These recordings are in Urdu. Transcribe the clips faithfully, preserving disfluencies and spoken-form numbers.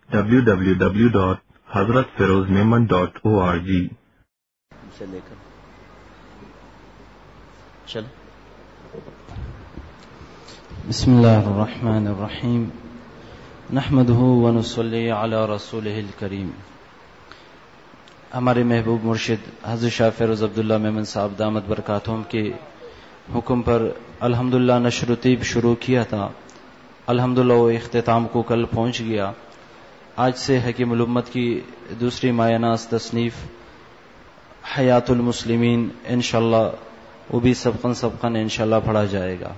W W W dot Hazrat Feroz Memon dot O R G سے لے کر چل بسم اللہ الرحمن الرحیم نحمده ونصلی علی رسولہ الکریم. ہمارے محبوب مرشد حضرت شاہ فیروز عبداللہ میمن صاحب دامت برکاتہم کے حکم پر الحمدللہ نشر و طیب شروع کیا تھا. الحمدللہ وہ اختتام کو کل پہنچ گیا. آج سے حکیم الامت کی دوسری مایہ ناز تصنیف حیات المسلمین انشاءاللہ وہ بھی سبقن سبقن انشاءاللہ پڑھا جائے گا.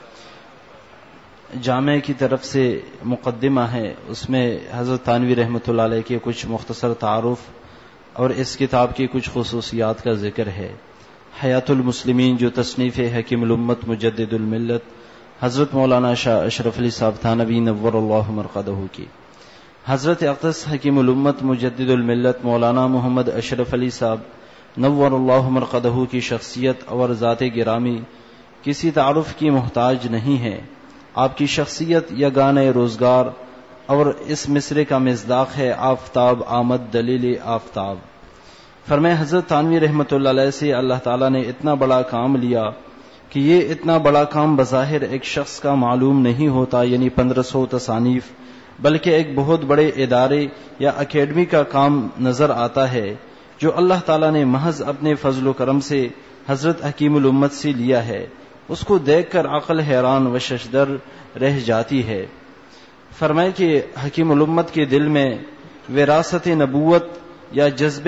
جامع کی طرف سے مقدمہ ہے، اس میں حضرت تھانوی رحمۃ اللہ علیہ کے کچھ مختصر تعارف اور اس کتاب کی کچھ خصوصیات کا ذکر ہے. حیات المسلمین جو تصنیف حکیم الامت مجدد الملت حضرت مولانا شاہ اشرف علی صاحب تھانوی نور اللہ مرقدہ کی، حضرت اقدس حکیم الامت مجدد الملت مولانا محمد اشرف علی صاحب نور اللہ مرقدہ کی شخصیت اور ذات گرامی کسی تعارف کی محتاج نہیں ہے. آپ کی شخصیت یگانہ روزگار اور اس مصرے کا مصداق ہے آفتاب آمد دلیل آفتاب. فرمائے حضرت تھانوی رحمۃ اللہ علیہ سے اللہ تعالیٰ نے اتنا بڑا کام لیا کہ یہ اتنا بڑا کام بظاہر ایک شخص کا معلوم نہیں ہوتا، یعنی پندرہ سو تصانیف، بلکہ ایک بہت بڑے ادارے یا اکیڈمی کا کام نظر آتا ہے جو اللہ تعالیٰ نے محض اپنے فضل و کرم سے حضرت حکیم الامت سے لیا ہے. اس کو دیکھ کر عقل حیران و ششدر رہ جاتی ہے. فرمائے کہ حکیم الامت کے دل میں وراثت نبوت یا جذب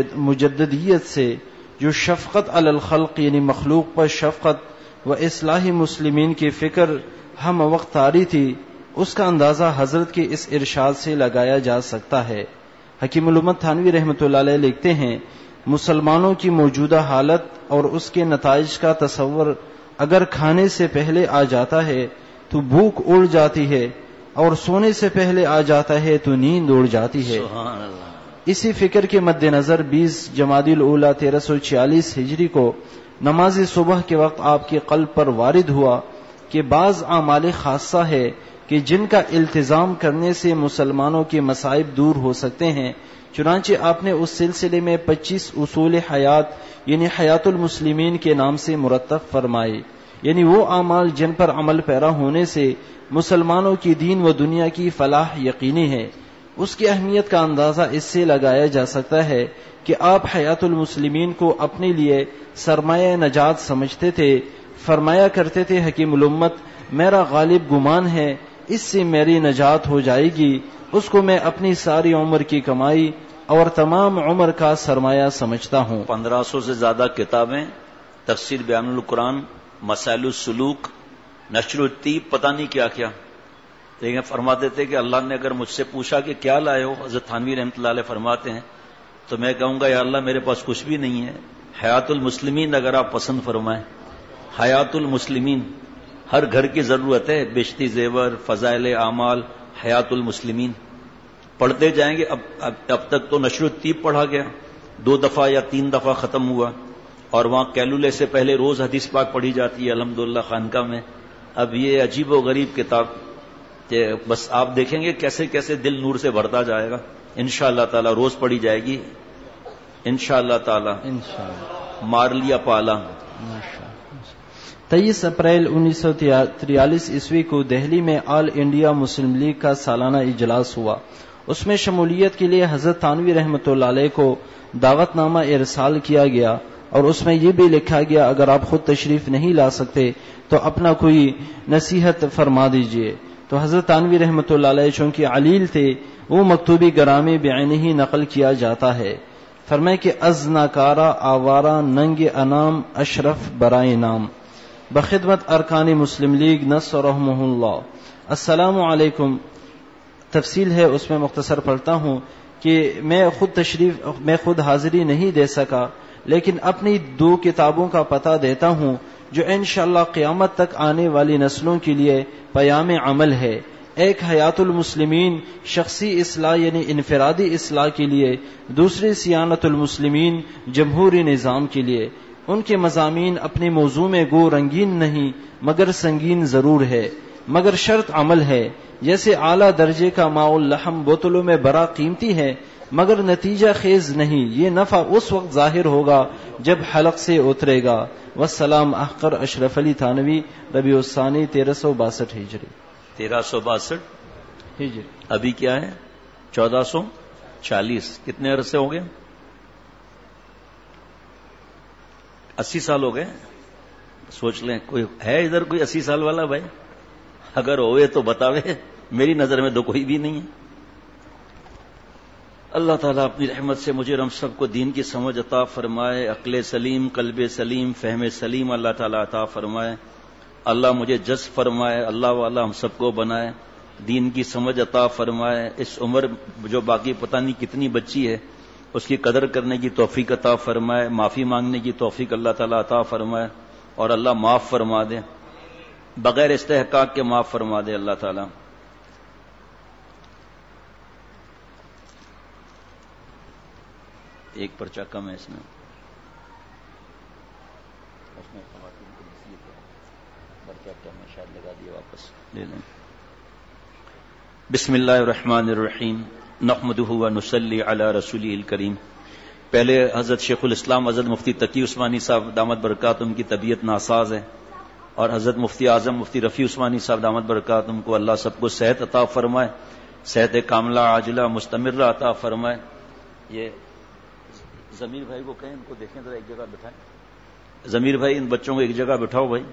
مجددیت سے جو شفقت علی الخلق یعنی مخلوق پر شفقت و اصلاح مسلمین کی فکر ہم وقت طاری تھی، اس کا اندازہ حضرت کے اس ارشاد سے لگایا جا سکتا ہے. حکیم الامت تھانوی رحمۃ اللہ علیہ لکھتے ہیں، مسلمانوں کی موجودہ حالت اور اس کے نتائج کا تصور اگر کھانے سے پہلے آ جاتا ہے تو بھوک اڑ جاتی ہے، اور سونے سے پہلے آ جاتا ہے تو نیند اڑ جاتی ہے. سبحان اللہ. اسی فکر کے مد نظر بیس جمادی الاولیٰ تیرہ سو چھیالیس ہجری کو نماز صبح کے وقت آپ کے قلب پر وارد ہوا کہ بعض اعمال خاصہ ہے کہ جن کا التزام کرنے سے مسلمانوں کے مصائب دور ہو سکتے ہیں. چنانچہ آپ نے اس سلسلے میں پچیس اصول حیات یعنی حیات المسلمین کے نام سے مرتب فرمائے، یعنی وہ اعمال جن پر عمل پیرا ہونے سے مسلمانوں کی دین و دنیا کی فلاح یقینی ہے. اس کی اہمیت کا اندازہ اس سے لگایا جا سکتا ہے کہ آپ حیات المسلمین کو اپنے لیے سرمایہ نجات سمجھتے تھے. فرمایا کرتے تھے، حکیم الامت میرا غالب گمان ہے اس سے میری نجات ہو جائے گی، اس کو میں اپنی ساری عمر کی کمائی اور تمام عمر کا سرمایہ سمجھتا ہوں. پندرہ سو سے زیادہ کتابیں، تفسیر بیان القرآن، مسائل السلوک، نشر و طیب، پتہ نہیں کیا کیا. لیکن فرماتے تھے کہ اللہ نے اگر مجھ سے پوچھا کہ کیا لائے ہو، حضرت تھانوی رحمۃ اللہ علیہ فرماتے ہیں تو میں کہوں گا یا اللہ میرے پاس کچھ بھی نہیں ہے. حیات المسلمین اگر آپ پسند فرمائیں، حیات المسلمین ہر گھر کی ضرورت ہے. بیشتی زیور، فضائل اعمال، حیات المسلمین پڑھتے جائیں گے. اب اب, اب تک تو نشر و طیب پڑھا گیا، دو دفعہ یا تین دفعہ ختم ہوا، اور وہاں کیلولے سے پہلے روز حدیث پاک پڑھی جاتی ہے الحمدللہ خانقاہ میں. اب یہ عجیب و غریب کتاب کہ بس آپ دیکھیں گے کیسے کیسے دل نور سے بھرتا جائے گا. انشاءاللہ تعالی روز پڑھی جائے گی انشاءاللہ تعالی. انشاءاللہ. مار لیا پالا. تیئیس اپریل انیس سو تریالیس عیسوی کو دہلی میں آل انڈیا مسلم لیگ کا سالانہ اجلاس ہوا. اس میں شمولیت کے لیے حضرت تھانوی رحمۃ اللہ علیہ کو دعوت نامہ ارسال کیا گیا، اور اس میں یہ بھی لکھا گیا اگر آپ خود تشریف نہیں لا سکتے تو اپنا کوئی نصیحت فرما دیجئے. تو حضرت تھانوی رحمۃ اللہ علیہ چونکہ علیل تھے، وہ مکتوبی گرامی بعینہ ہی نقل کیا جاتا ہے. فرمائے کہ از ناکارا آوارہ ننگ انام اشرف برائے نام بخدمت ارکان مسلم لیگ نصرہم اللہ. السلام علیکم. تفصیل ہے اس میں مختصر پڑھتا ہوں کہ میں خود تشریف میں خود حاضری نہیں دے سکا، لیکن اپنی دو کتابوں کا پتہ دیتا ہوں جو انشاءاللہ قیامت تک آنے والی نسلوں کے لیے پیام عمل ہے. ایک حیات المسلمین شخصی اصلاح یعنی انفرادی اصلاح کے لیے، دوسری سیانت المسلمین جمہوری نظام کے لیے. ان کے مضامین اپنے موضوع میں گو رنگین نہیں مگر سنگین ضرور ہے، مگر شرط عمل ہے. جیسے اعلیٰ درجے کا ماء اللحم بوتلوں میں برا قیمتی ہے مگر نتیجہ خیز نہیں. یہ نفع اس وقت ظاہر ہوگا جب حلق سے اترے گا. والسلام احقر اشرف علی تھانوی ربیع الثانی تیرہ سو باسٹھ ہجری. تیرہ سو باسٹھ ہجری. ابھی کیا ہے؟ چودہ سو چالیس. کتنے عرصے ہو گئے؟ اسی سال ہو گئے. سوچ لیں کوئی ہے ادھر کوئی اسی سال والا بھائی؟ اگر ہوئے تو بتاوے. میری نظر میں تو کوئی بھی نہیں ہے. اللہ تعالیٰ اپنی رحمت سے مجھے ہم سب کو دین کی سمجھ عطا فرمائے. عقل سلیم، قلب سلیم، فہم سلیم اللہ تعالیٰ عطا فرمائے. اللہ مجھے جذب فرمائے، اللہ والا ہم سب کو بنائے، دین کی سمجھ عطا فرمائے. اس عمر جو باقی پتہ نہیں کتنی بچی ہے اس کی قدر کرنے کی توفیق عطا فرمائے. معافی مانگنے کی توفیق اللہ تعالیٰ عطا فرمائے اور اللہ معاف فرما دے، بغیر استحقاق کے معاف فرما دے اللہ تعالیٰ. ایک پرچہ کم ہے اس میں. اس میں خواتین کی نصیحت ہے، پرچہ کم ہے، شاید لگا دیا، واپس لے لیں. بسم اللہ الرحمن الرحیم. نحمدہ ونصلی علی رسولہ الکریم. پہلے حضرت شیخ الاسلام حضرت مفتی تقی عثمانی صاحب دامت برکاتہم کی طبیعت ناساز ہے اور حضرت مفتی اعظم مفتی رفیع عثمانی صاحب دامت برکاتہم کو اللہ سب کو صحت عطا فرمائے، صحت کاملہ عاجلہ مستمرہ عطا فرمائے. یہ ضمیر بھائی کو کہیں ان کو دیکھیں ذرا ایک جگہ بٹھائیں. ضمیر بھائی ان بچوں کو ایک جگہ بٹھاؤ بھائی.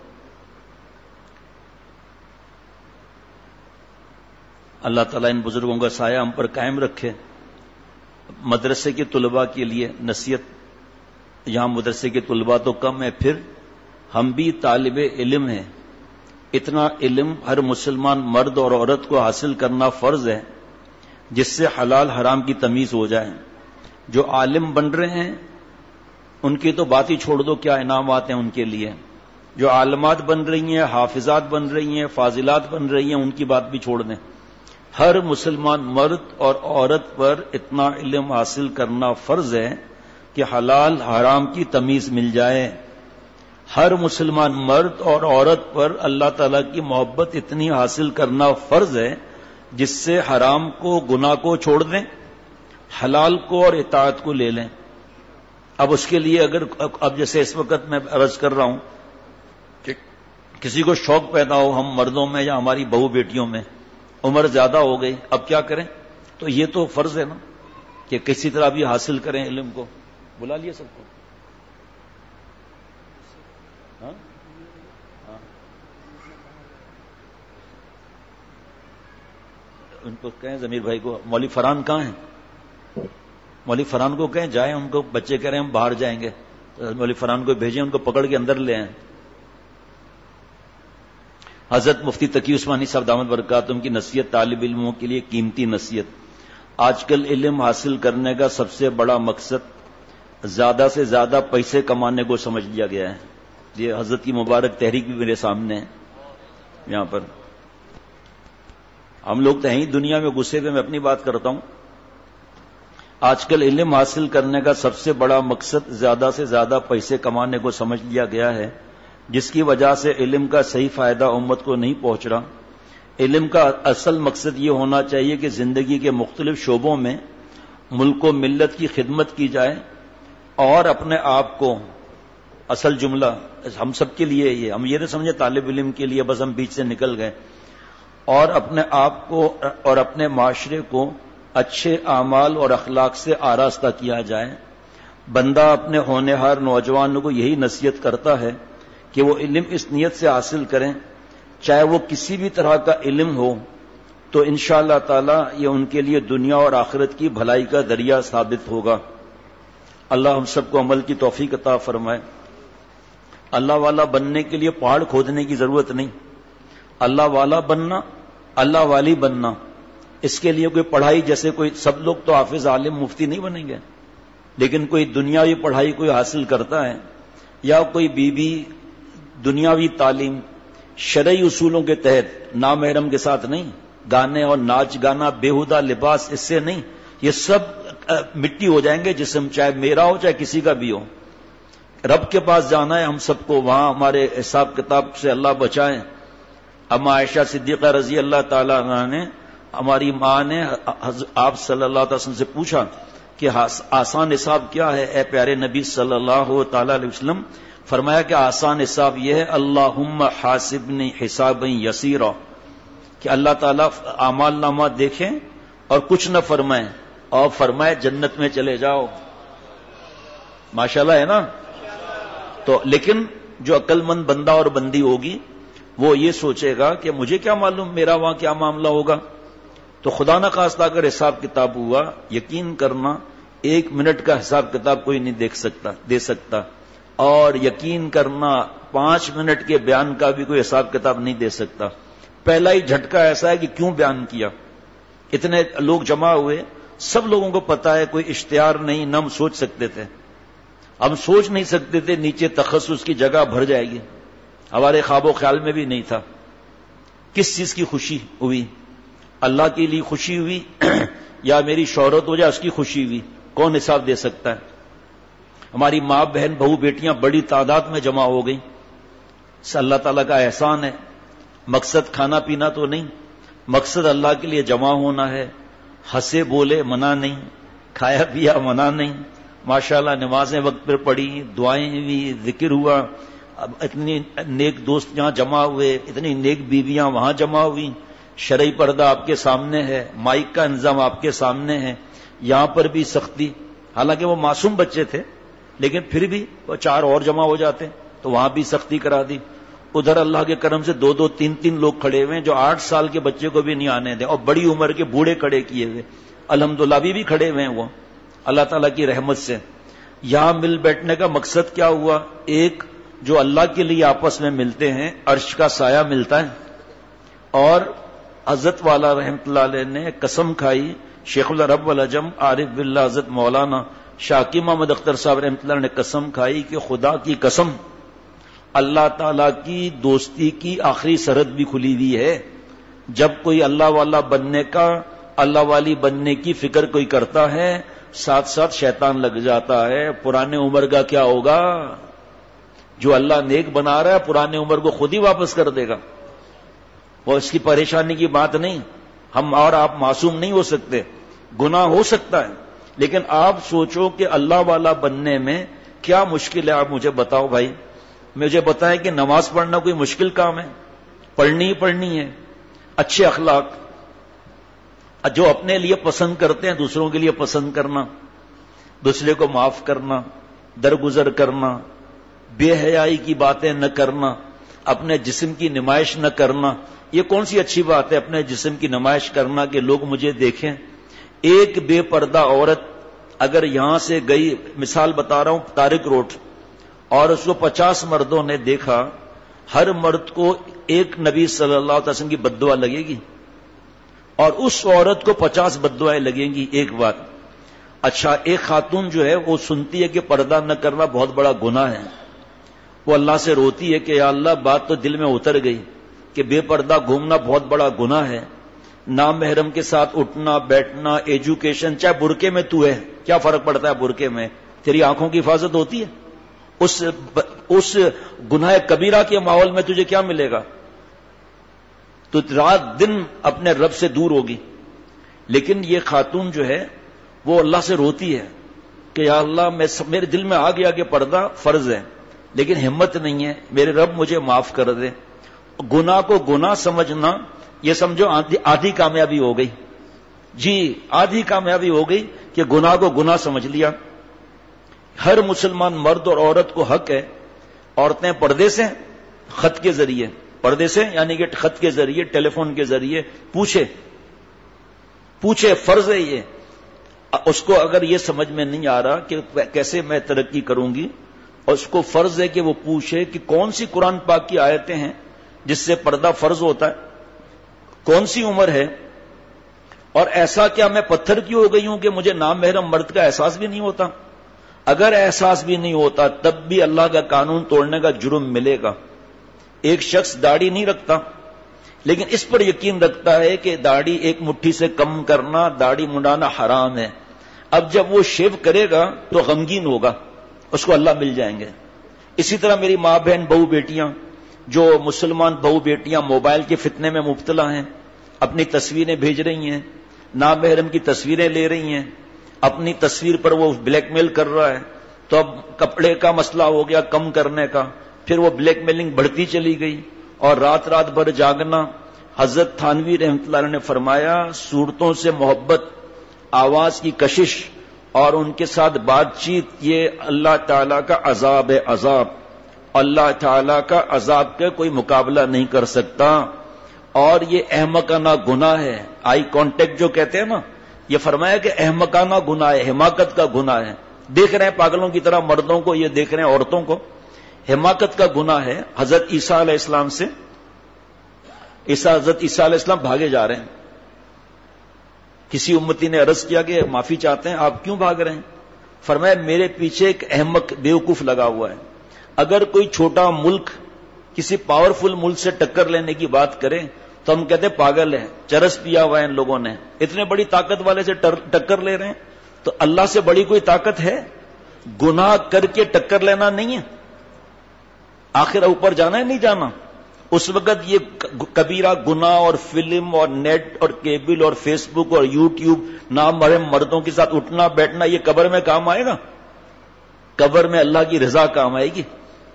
اللہ تعالیٰ ان بزرگوں کا سایہ ہم پر قائم رکھے. مدرسے کے طلباء کے لیے نصیحت، یہاں مدرسے کے طلباء تو کم ہے، پھر ہم بھی طالب علم ہیں. اتنا علم ہر مسلمان مرد اور عورت کو حاصل کرنا فرض ہے جس سے حلال حرام کی تمیز ہو جائے. جو عالم بن رہے ہیں ان کی تو بات ہی چھوڑ دو، کیا انعامات ہیں ان کے لیے. جو عالمات بن رہی ہیں، حافظات بن رہی ہیں، فاضلات بن رہی ہیں، ان کی بات بھی چھوڑ دیں. ہر مسلمان مرد اور عورت پر اتنا علم حاصل کرنا فرض ہے کہ حلال حرام کی تمیز مل جائے. ہر مسلمان مرد اور عورت پر اللہ تعالیٰ کی محبت اتنی حاصل کرنا فرض ہے جس سے حرام کو، گناہ کو چھوڑ دیں، حلال کو اور اطاعت کو لے لیں. اب اس کے لیے اگر اب جیسے اس وقت میں عرض کر رہا ہوں کہ کسی کو شوق پیدا ہو ہم مردوں میں یا ہماری بہو بیٹیوں میں، عمر زیادہ ہو گئی، اب کیا کریں؟ تو یہ تو فرض ہے نا کہ کسی طرح بھی حاصل کریں علم کو. بلا لیے سب کو. ہاں ہاں ان کو کہیں ضمیر بھائی کو. مولوی فرحان کہاں ہیں؟ مولوی فرحان کو کہیں جائیں. ان کو بچے کہہ رہے ہیں ہم باہر جائیں گے، مولوی فرحان کو بھیجیں، ان کو پکڑ کے اندر لے آئیں. حضرت مفتی تقی عثمانی صاحب دامت برکاتہم کی نصیحت طالب علموں کے لیے قیمتی نصیحت. آج کل علم حاصل کرنے کا سب سے بڑا مقصد زیادہ سے زیادہ پیسے کمانے کو سمجھ لیا گیا ہے. یہ حضرت کی مبارک تحریک بھی میرے سامنے ہے. یہاں پر ہم لوگ تو ہیں دنیا میں گھسے ہوئے. میں اپنی بات کرتا ہوں. آج کل علم حاصل کرنے کا سب سے بڑا مقصد زیادہ سے زیادہ پیسے کمانے کو سمجھ لیا گیا ہے، جس کی وجہ سے علم کا صحیح فائدہ امت کو نہیں پہنچ رہا. علم کا اصل مقصد یہ ہونا چاہیے کہ زندگی کے مختلف شعبوں میں ملک و ملت کی خدمت کی جائے اور اپنے آپ کو، اصل جملہ ہم سب کے لیے یہ، ہم یہ نہ سمجھے طالب علم کے لیے بس ہم بیچ سے نکل گئے، اور اپنے آپ کو اور اپنے معاشرے کو اچھے اعمال اور اخلاق سے آراستہ کیا جائے. بندہ اپنے ہونہار نوجوانوں کو یہی نصیحت کرتا ہے کہ وہ علم اس نیت سے حاصل کریں، چاہے وہ کسی بھی طرح کا علم ہو، تو انشاءاللہ تعالی یہ ان کے لیے دنیا اور آخرت کی بھلائی کا ذریعہ ثابت ہوگا. اللہ ہم سب کو عمل کی توفیق عطا فرمائے. اللہ والا بننے کے لیے پہاڑ کھودنے کی ضرورت نہیں. اللہ والا بننا، اللہ والی بننا، اس کے لیے کوئی پڑھائی، جیسے کوئی سب لوگ تو حافظ عالم مفتی نہیں بنیں گے، لیکن کوئی دنیاوی پڑھائی کوئی حاصل کرتا ہے یا کوئی بی بی دنیاوی تعلیم شرعی اصولوں کے تحت نامحرم کے ساتھ نہیں، گانے اور ناچ گانا، بےہودہ لباس، اس سے نہیں، یہ سب مٹی ہو جائیں گے جسم، چاہے میرا ہو چاہے کسی کا بھی ہو. رب کے پاس جانا ہے ہم سب کو، وہاں ہمارے حساب کتاب سے اللہ بچائیں. اما عائشہ صدیقہ رضی اللہ تعالی عنہ نے، ہماری ماں نے آپ صلی اللہ علیہ وسلم سے پوچھا کہ آسان حساب کیا ہے اے پیارے نبی صلی اللہ تعالی علیہ وسلم؟ فرمایا کہ آسان حساب یہ ہے اللہم حاسبنی حسابا یسیرا، کہ اللہ تعالیٰ اعمال نامہ دیکھیں اور کچھ نہ فرمائیں اور فرمائے جنت میں چلے جاؤ. ماشاءاللہ ہے نا. تو لیکن جو عقل مند بندہ اور بندی ہوگی وہ یہ سوچے گا کہ مجھے کیا معلوم میرا وہاں کیا معاملہ ہوگا. تو خدا نہ خواستہ اگر حساب کتاب ہوا، یقین کرنا ایک منٹ کا حساب کتاب کوئی نہیں دیکھ سکتا دے سکتا، اور یقین کرنا پانچ منٹ کے بیان کا بھی کوئی حساب کتاب نہیں دے سکتا. پہلا ہی جھٹکا ایسا ہے کہ کیوں بیان کیا. اتنے لوگ جمع ہوئے، سب لوگوں کو پتا ہے کوئی اشتہار نہیں، نہ ہم سوچ سکتے تھے، ہم سوچ نہیں سکتے تھے نیچے تخصص کی جگہ بھر جائے گی، ہمارے خواب و خیال میں بھی نہیں تھا. کس چیز کی خوشی ہوئی؟ اللہ کے لیے خوشی ہوئی یا میری شہرت ہو جائے اس کی خوشی ہوئی؟ کون حساب دے سکتا ہے؟ ہماری ماں بہن بہو بیٹیاں بڑی تعداد میں جمع ہو گئی، اس اللہ تعالیٰ کا احسان ہے. مقصد کھانا پینا تو نہیں، مقصد اللہ کے لیے جمع ہونا ہے. ہنسے بولے منع نہیں، کھایا پیا منع نہیں. ماشاءاللہ نمازیں وقت پر پڑھی، دعائیں ہوئی، ذکر ہوا. اب اتنی نیک دوست یہاں جمع ہوئے، اتنی نیک بیویاں وہاں جمع ہوئی. شرعی پردہ آپ کے سامنے ہے، مائک کا انتظام آپ کے سامنے ہے. یہاں پر بھی سختی، حالانکہ وہ معصوم بچے تھے لیکن پھر بھی وہ چار اور جمع ہو جاتے تو وہاں بھی سختی کرا دی. ادھر اللہ کے کرم سے دو دو تین تین لوگ کھڑے ہوئے جو آٹھ سال کے بچے کو بھی نہیں آنے دیں، اور بڑی عمر کے بوڑھے کھڑے کیے ہوئے، الحمدللہ ابھی بھی کھڑے ہوئے ہیں وہ اللہ تعالیٰ کی رحمت سے. یہاں مل بیٹھنے کا مقصد کیا ہوا؟ ایک جو اللہ کے لیے آپس میں ملتے ہیں، عرش کا سایہ ملتا ہے. اور حضرت والا رحمت اللہ علیہ نے قسم کھائی، شیخ العرب والعجم عارف باللہ حضرت مولانا شاکی محمد اختر صاحب رحمت اللہ نے قسم کھائی کہ خدا کی قسم اللہ تعالیٰ کی دوستی کی آخری سرحد بھی کھلی ہوئی ہے. جب کوئی اللہ والا بننے کا، اللہ والی بننے کی فکر کوئی کرتا ہے، ساتھ ساتھ شیطان لگ جاتا ہے. پرانے عمر کا کیا ہوگا؟ جو اللہ نیک بنا رہا ہے پرانے عمر کو خود ہی واپس کر دے گا. وہ اس کی پریشانی کی بات نہیں. ہم اور آپ معصوم نہیں ہو سکتے، گناہ ہو سکتا ہے، لیکن آپ سوچو کہ اللہ والا بننے میں کیا مشکل ہے. آپ مجھے بتاؤ بھائی، مجھے بتائیں کہ نماز پڑھنا کوئی مشکل کام ہے؟ پڑھنی ہی پڑھنی ہے. اچھے اخلاق جو اپنے لیے پسند کرتے ہیں دوسروں کے لیے پسند کرنا، دوسرے کو معاف کرنا، درگزر کرنا، بے حیائی کی باتیں نہ کرنا، اپنے جسم کی نمائش نہ کرنا. یہ کون سی اچھی بات ہے اپنے جسم کی نمائش کرنا کہ لوگ مجھے دیکھیں؟ ایک بے پردہ عورت اگر یہاں سے گئی، مثال بتا رہا ہوں، طارق روڈ، اور اس کو پچاس مردوں نے دیکھا، ہر مرد کو ایک نبی صلی اللہ علیہ وسلم کی بد دعا لگے گی اور اس عورت کو پچاس بد دعائیں لگیں گی. ایک بات. اچھا، ایک خاتون جو ہے وہ سنتی ہے کہ پردہ نہ کرنا بہت بڑا گناہ ہے، وہ اللہ سے روتی ہے کہ یا اللہ بات تو دل میں اتر گئی کہ بے پردہ گھومنا بہت بڑا گناہ ہے. نام محرم کے ساتھ اٹھنا بیٹھنا، ایجوکیشن، چاہے برقعے میں تو ہے، کیا فرق پڑتا ہے برقعے میں؟ تیری آنکھوں کی حفاظت ہوتی ہے. اس اس گناہ کبیرہ کے ماحول میں تجھے کیا ملے گا؟ تو رات دن اپنے رب سے دور ہوگی. لیکن یہ خاتون جو ہے وہ اللہ سے روتی ہے کہ یا اللہ میں میرے دل میں آ گیا کہ پردہ فرض ہے لیکن ہمت نہیں ہے، میرے رب مجھے معاف کر دے. گناہ کو گناہ سمجھنا، یہ سمجھو آدھی کامیابی ہو گئی. جی آدھی کامیابی ہو گئی کہ گناہ کو گناہ سمجھ لیا. ہر مسلمان مرد اور عورت کو حق ہے، عورتیں پردے سے، خط کے ذریعے، پردے سے یعنی کہ خط کے ذریعے، ٹیلی فون کے ذریعے پوچھے پوچھے فرض ہے یہ. اس کو اگر یہ سمجھ میں نہیں آ رہا کہ کیسے میں ترقی کروں گی، اور اس کو فرض ہے کہ وہ پوچھے کہ کون سی قرآن پاک کی آیتیں ہیں جس سے پردہ فرض ہوتا ہے، کون سی عمر ہے، اور ایسا کیا میں پتھر کی ہو گئی ہوں کہ مجھے نام محرم مرد کا احساس بھی نہیں ہوتا؟ اگر احساس بھی نہیں ہوتا تب بھی اللہ کا قانون توڑنے کا جرم ملے گا. ایک شخص داڑھی نہیں رکھتا لیکن اس پر یقین رکھتا ہے کہ داڑھی ایک مٹھی سے کم کرنا، داڑھی منڈانا حرام ہے. اب جب وہ شیو کرے گا تو غمگین ہوگا، اس کو اللہ مل جائیں گے. اسی طرح میری ماں بہن بہو بیٹیاں جو مسلمان بہو بیٹیاں موبائل کے فتنے میں مبتلا ہیں، اپنی تصویریں بھیج رہی ہیں، نامحرم کی تصویریں لے رہی ہیں، اپنی تصویر پر وہ بلیک میل کر رہا ہے، تو اب کپڑے کا مسئلہ ہو گیا کم کرنے کا، پھر وہ بلیک میلنگ بڑھتی چلی گئی، اور رات رات بھر جاگنا۔ حضرت تھانوی رحمۃ اللہ علیہ نے فرمایا صورتوں سے محبت، آواز کی کشش اور ان کے ساتھ بات چیت، یہ اللہ تعالیٰ کا عذاب ہے، عذاب۔ اللہ تعالیٰ کا عذاب کا کوئی مقابلہ نہیں کر سکتا، اور یہ احمقانہ گناہ ہے۔ آئی کانٹیکٹ جو کہتے ہیں نا، یہ فرمایا کہ احمقانہ گناہ ہے، حماقت کا گناہ ہے۔ دیکھ رہے ہیں پاگلوں کی طرح مردوں کو، یہ دیکھ رہے ہیں عورتوں کو، حماقت کا گناہ ہے۔ حضرت عیسیٰ علیہ السلام سے عیسیٰ حضرت عیسیٰ علیہ السلام بھاگے جا رہے ہیں۔ کسی امتی نے عرض کیا کہ معافی چاہتے ہیں، آپ کیوں بھاگ رہے ہیں؟ فرمایا میرے پیچھے ایک احمق بیوقوف لگا ہوا ہے۔ اگر کوئی چھوٹا ملک کسی پاورفل ملک سے ٹکر لینے کی بات کرے تو ہم کہتے ہیں پاگل ہے، چرس پیا ہوا ہے ان لوگوں نے، اتنے بڑی طاقت والے سے ٹکر لے رہے ہیں۔ تو اللہ سے بڑی کوئی طاقت ہے؟ گناہ کر کے ٹکر لینا نہیں ہے، آخر اوپر جانا ہے نہیں جانا۔ اس وقت یہ کبیرہ گناہ اور فلم اور نیٹ اور کیبل اور فیس بک اور یوٹیوب نامحرم مردوں کے ساتھ اٹھنا بیٹھنا، یہ قبر میں کام آئے گا؟ قبر میں اللہ کی رضا کام آئے گی۔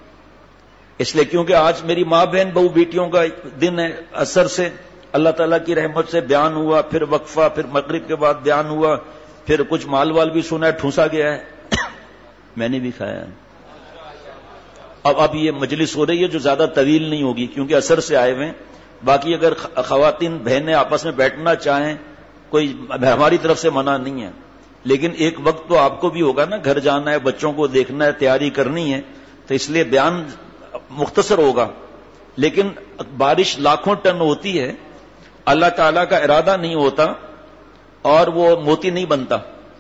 اس لیے کیونکہ آج میری ماں بہن بہو بیٹیوں کا دن ہے، اثر سے اللہ تعالیٰ کی رحمت سے بیان ہوا، پھر وقفہ، پھر مغرب کے بعد بیان ہوا، پھر کچھ مال وال بھی سنا ہے، ٹھونسا گیا ہے، میں نے بھی کھایا ہے۔ اب اب یہ مجلس ہو رہی ہے جو زیادہ طویل نہیں ہوگی کیونکہ اثر سے آئے ہوئے ہیں۔ باقی اگر خواتین بہنیں آپس میں بیٹھنا چاہیں، کوئی ہماری طرف سے منع نہیں ہے، لیکن ایک وقت تو آپ کو بھی ہوگا نا، گھر جانا ہے، بچوں کو دیکھنا ہے، تیاری کرنی ہے، تو اس لیے بیان مختصر ہوگا۔ لیکن بارش لاکھوں ٹن ہوتی ہے، اللہ تعالیٰ کا ارادہ نہیں ہوتا اور وہ موتی نہیں بنتا،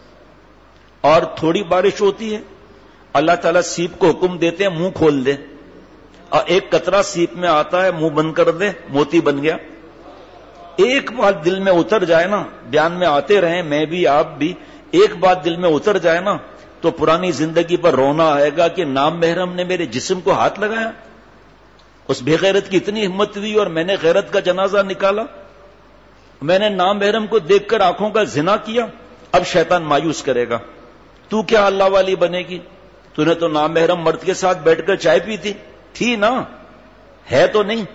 اور تھوڑی بارش ہوتی ہے، اللہ تعالیٰ سیپ کو حکم دیتے ہیں منہ کھول دے، اور ایک قطرہ سیپ میں آتا ہے، منہ بند کر دے، موتی بن گیا۔ ایک بات دل میں اتر جائے نا، بیان میں آتے رہیں میں بھی آپ بھی، ایک بات دل میں اتر جائے نا تو پرانی زندگی پر رونا آئے گا کہ نام محرم نے میرے جسم کو ہاتھ لگایا، اس بے غیرت کی اتنی ہمت ہوئی اور میں نے غیرت کا جنازہ نکالا، میں نے نام محرم کو دیکھ کر آنکھوں کا زنا کیا۔ اب شیطان مایوس کرے گا، تو کیا اللہ والی بنے گی؟ تو نے تو نام محرم مرد کے ساتھ بیٹھ کر چائے پی تھی تھی نا، ہے تو نہیں؟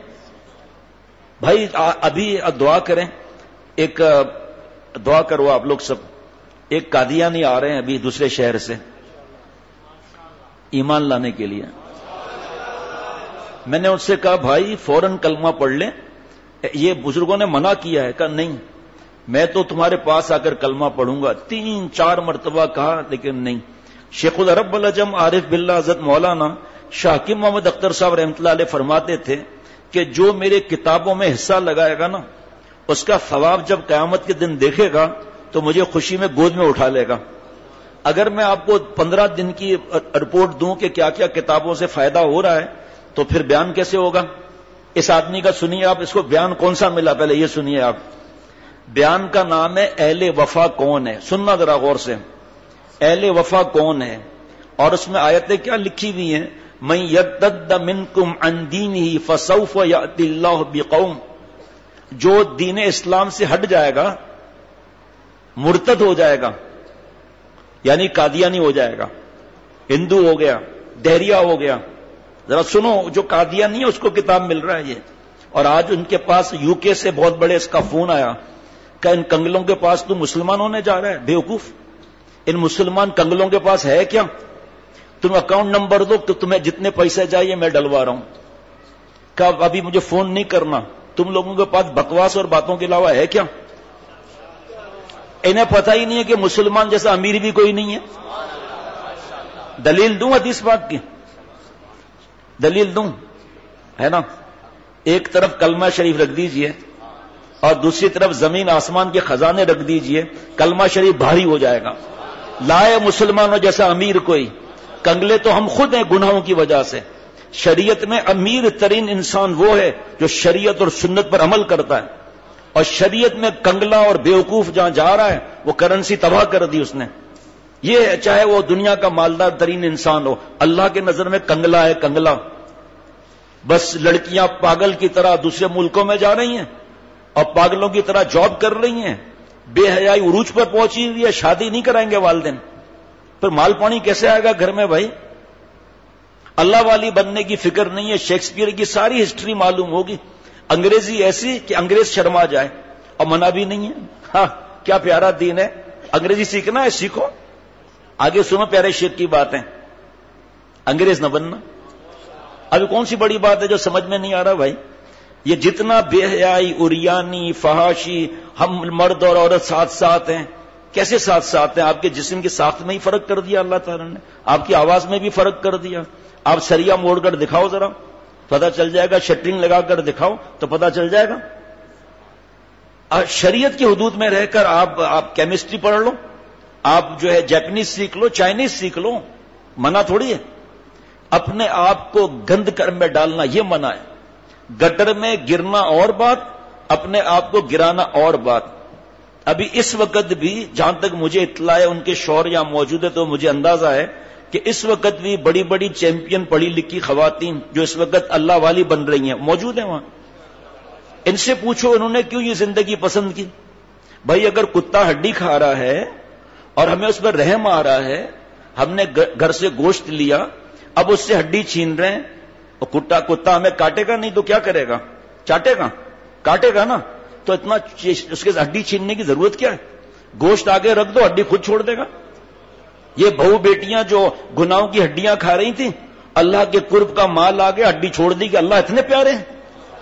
بھائی ابھی دعا کریں، ایک دعا کرو آپ لوگ سب، ایک قادیانی آ رہے ہیں ابھی دوسرے شہر سے ایمان لانے کے لیے۔ میں نے ان سے کہا بھائی فوراً کلمہ پڑھ لیں، یہ بزرگوں نے منع کیا ہے۔ کہا نہیں، میں تو تمہارے پاس آ کر کلمہ پڑھوں گا۔ تین چار مرتبہ کہا لیکن نہیں۔ شیخ العرب العجم عارف باللہ حضرت مولانا شاہ حکیم محمد اختر صاحب رحمۃ اللہ علیہ فرماتے تھے کہ جو میرے کتابوں میں حصہ لگائے گا نا، اس کا ثواب جب قیامت کے دن دیکھے گا تو مجھے خوشی میں گود میں اٹھا لے گا۔ اگر میں آپ کو پندرہ دن کی رپورٹ دوں کہ کیا کیا کتابوں سے فائدہ ہو رہا ہے تو پھر بیان کیسے ہوگا؟ اس آدمی کا سنیے آپ، اس کو بیان کون سا ملا پہلے یہ سنیے آپ۔ بیان کا نام ہے اہل وفا کون ہے، سننا ذرا غور سے، اہل وفا کون ہے، اور اس میں آیتیں کیا لکھی ہوئی ہیں، من یرتد منکم عن دینہ فسوف یأتی اللہ بقوم، جو دین اسلام سے ہٹ جائے گا، مرتد ہو جائے گا، یعنی قادیانی ہو جائے گا، ہندو ہو گیا، دہریہ ہو گیا۔ ذرا سنو، جو قادیانی ہے اس کو کتاب مل رہا ہے یہ، اور آج ان کے پاس یو کے سے بہت بڑے اس کا فون آیا کہ ان کنگلوں کے پاس تو مسلمان ہونے جا رہا ہے، بیوقوف، ان مسلمان کنگلوں کے پاس ہے کیا؟ تم اکاؤنٹ نمبر دو تو تمہیں جتنے پیسے چاہیے میں ڈلوا رہا ہوں۔ کہ ابھی مجھے فون نہیں کرنا، تم لوگوں کے پاس بکواس اور باتوں کے علاوہ ہے کیا؟ انہیں پتہ ہی نہیں ہے کہ مسلمان جیسا امیر بھی کوئی نہیں ہے۔ دلیل دوں حدیث پاک کی، دلیل دوں، ہے نا؟ ایک طرف کلمہ شریف رکھ دیجئے اور دوسری طرف زمین آسمان کے خزانے رکھ دیجئے، کلمہ شریف بھاری ہو جائے گا۔ لائے مسلمانوں جیسا امیر کوئی، کنگلے تو ہم خود ہیں گناہوں کی وجہ سے۔ شریعت میں امیر ترین انسان وہ ہے جو شریعت اور سنت پر عمل کرتا ہے، اور شریعت میں کنگلا اور بیوقوف جہاں جا رہا ہے وہ کرنسی تباہ کر دی اس نے۔ یہ چاہے وہ دنیا کا مالدار ترین انسان ہو، اللہ کے نظر میں کنگلا ہے، کنگلا۔ بس لڑکیاں پاگل کی طرح دوسرے ملکوں میں جا رہی ہیں اور پاگلوں کی طرح جاب کر رہی ہیں، بے حیائی عروج پر پہنچی ہوئی ہے، شادی نہیں کرائیں گے والدین، پھر مال پانی کیسے آئے گا گھر میں بھائی؟ اللہ والی بننے کی فکر نہیں ہے. شیکسپیئر کی ساری ہسٹری معلوم ہوگی، انگریزی ایسی کہ انگریز شرما جائے، اور منع بھی نہیں ہے. ہاں کیا پیارا دین ہے. انگریزی سیکھنا ہے سیکھو، آگے سنو پیارے شیخ کی باتیں، انگریز نہ بننا. ابھی کون سی بڑی بات ہے جو سمجھ میں نہیں آ رہا بھائی؟ یہ جتنا بے حیائی، اریانی، فحاشی، ہم مرد اور عورت ساتھ ساتھ ہیں. کیسے ساتھ ساتھ ہیں؟ آپ کے جسم کی ساخت میں ہی فرق کر دیا اللہ تعالیٰ نے، آپ کی آواز میں بھی فرق کر دیا. آپ سریا موڑ کر دکھاؤ ذرا، پتہ چل جائے گا. شٹرنگ لگا کر دکھاؤ تو پتہ چل جائے گا. شریعت کی حدود میں رہ کر آپ آپ کیمسٹری پڑھ لو، آپ جو ہے جاپنیز سیکھ لو، چائنیز سیکھ لو، منع تھوڑی ہے. اپنے آپ کو گند کر میں ڈالنا یہ منع ہے. گٹر میں گرنا اور بات، اپنے آپ کو گرانا اور بات. ابھی اس وقت بھی جہاں تک مجھے اطلاع ہے، ان کے شوہر یہاں موجود ہے تو مجھے اندازہ ہے کہ اس وقت بھی بڑی بڑی چیمپئن پڑھی لکھی خواتین جو اس وقت اللہ والی بن رہی ہیں موجود ہیں وہاں. ان سے پوچھو انہوں نے کیوں یہ زندگی پسند کی. بھائی اگر کتا ہڈی کھا رہا ہے اور ہمیں اس پر رحم آ رہا ہے، ہم نے گھر سے گوشت لیا، اب اس سے ہڈی چھین رہے ہیں، اور کتا کتا ہمیں کاٹے گا نہیں تو کیا کرے گا؟ چاٹے گا، کاٹے گا نا. تو اتنا اس کے ہڈی چھیننے کی ضرورت کیا ہے؟ گوشت آگے رکھ دو، ہڈی خود چھوڑ دے گا. یہ بہو بیٹیاں جو گناہوں کی ہڈیاں کھا رہی تھیں، اللہ کے قرب کا مال آ گیا، ہڈی چھوڑ دی کہ اللہ اتنے پیارے ہیں،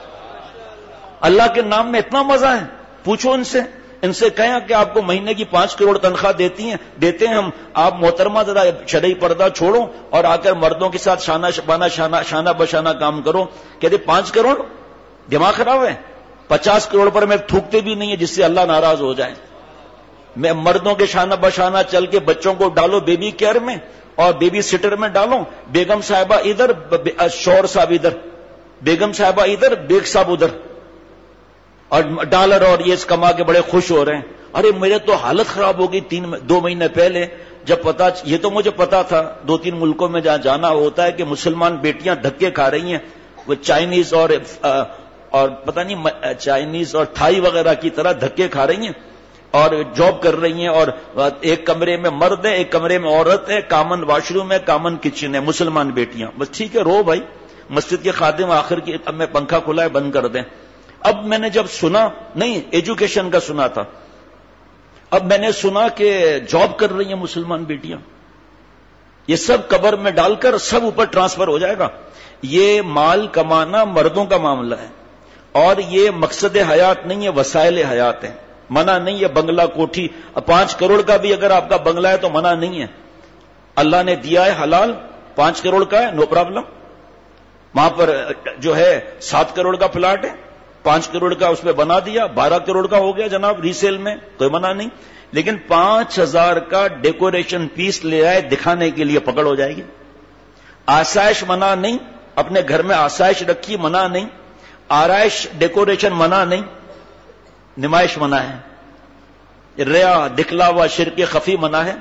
اللہ کے نام میں اتنا مزہ ہے. پوچھو ان سے، ان سے کہیں کہ آپ کو مہینے کی پانچ کروڑ تنخواہ دیتی ہیں دیتے ہیں ہم، آپ محترمہ ذرا شرعی پردہ چھوڑو اور آ کر مردوں کے ساتھ شانہ شبانہ شانہ شانہ بشانہ کام کرو. کہتے پانچ کروڑ دماغ خراب ہے. پچاس کروڑ پر میں تھوکتے بھی نہیں ہے جس سے اللہ ناراض ہو جائے. میں مردوں کے شانہ بشانہ چل کے بچوں کو ڈالو بیبی کیئر میں اور بیبی سٹر میں ڈالو، بیگم صاحبہ ادھر، شوہر صاحب ادھر، بیگم صاحبہ ادھر، بیگ صاحب ادھر، اور ڈالر اور یہ کما کے بڑے خوش ہو رہے ہیں. ارے میرے تو حالت خراب ہو گئی تین دو مہینے پہلے جب پتا، یہ تو مجھے پتا تھا دو تین ملکوں میں جہاں جانا ہوتا ہے کہ مسلمان بیٹیاں دھکے کھا رہی ہیں، وہ چائنیز اور اور پتہ نہیں چائنیز اور تھائی وغیرہ کی طرح دھکے کھا رہی ہیں اور جاب کر رہی ہیں، اور ایک کمرے میں مرد ہے، ایک کمرے میں عورت ہے، کامن واش روم ہے، کامن کچن ہے، مسلمان بیٹیاں. بس ٹھیک ہے رو بھائی، مسجد کے خادم آخر کی اب میں پنکھا کھلا ہے بند کر دیں. اب میں نے جب سنا، نہیں ایجوکیشن کا سنا تھا، اب میں نے سنا کہ جاب کر رہی ہیں مسلمان بیٹیاں. یہ سب قبر میں ڈال کر سب اوپر ٹرانسفر ہو جائے گا. یہ مال کمانا مردوں کا معاملہ ہے اور یہ مقصد حیات نہیں ہے، وسائل حیات ہیں. منع نہیں ہے بنگلہ کوٹھی، پانچ کروڑ کا بھی اگر آپ کا بنگلہ ہے تو منع نہیں ہے. اللہ نے دیا ہے حلال، پانچ کروڑ کا ہے نو پرابلم. وہاں پر جو ہے سات کروڑ کا پلاٹ ہے، پانچ کروڑ کا اس پہ بنا دیا، بارہ کروڑ کا ہو گیا جناب ریسیل میں، کوئی منع نہیں. لیکن پانچ ہزار کا ڈیکوریشن پیس لے آئے دکھانے کے لیے پکڑ ہو جائے گی. آسائش منع نہیں، اپنے گھر میں آسائش رکھی منع نہیں، آرائش ڈیکوریشن منع نہیں، نمائش منع ہے، ریا دکھلاوا شرک خفی منع ہے.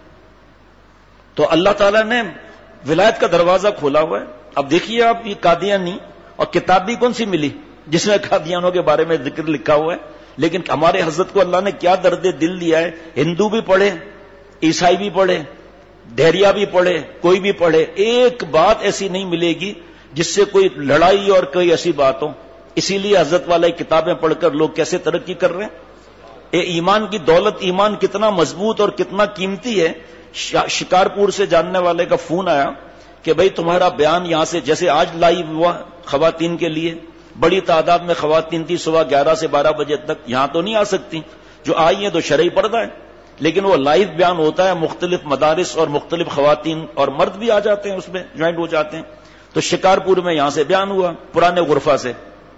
تو اللہ تعالیٰ نے ولایت کا دروازہ کھولا ہوا ہے. اب دیکھیے آپ یہ قادیانی، اور کتاب بھی کون سی ملی جس میں قادیانوں کے بارے میں ذکر لکھا ہوا ہے. لیکن ہمارے حضرت کو اللہ نے کیا درد دل دیا ہے، ہندو بھی پڑھے، عیسائی بھی پڑھے، دہریا بھی پڑھے، کوئی بھی پڑھے، ایک بات ایسی نہیں ملے گی جس سے کوئی لڑائی اور کوئی ایسی بات ہو. اسی لیے حضرت والے کتابیں پڑھ کر لوگ کیسے ترقی کر رہے ہیں. اے ایمان کی دولت، ایمان کتنا مضبوط اور کتنا قیمتی ہے. شکارپور سے جاننے والے کا فون آیا کہ بھئی تمہارا بیان یہاں سے جیسے آج لائیو ہوا خواتین کے لیے، بڑی تعداد میں خواتین تھی صبح گیارہ سے بارہ بجے تک، یہاں تو نہیں آ سکتی، جو آئی ہیں تو شرعی پردہ ہے، لیکن وہ لائیو بیان ہوتا ہے، مختلف مدارس اور مختلف خواتین اور مرد بھی آ جاتے ہیں، اس میں جوائنٹ ہو جاتے ہیں. تو شکارپور میں یہاں سے بیان ہوا پرانے غرفہ سے.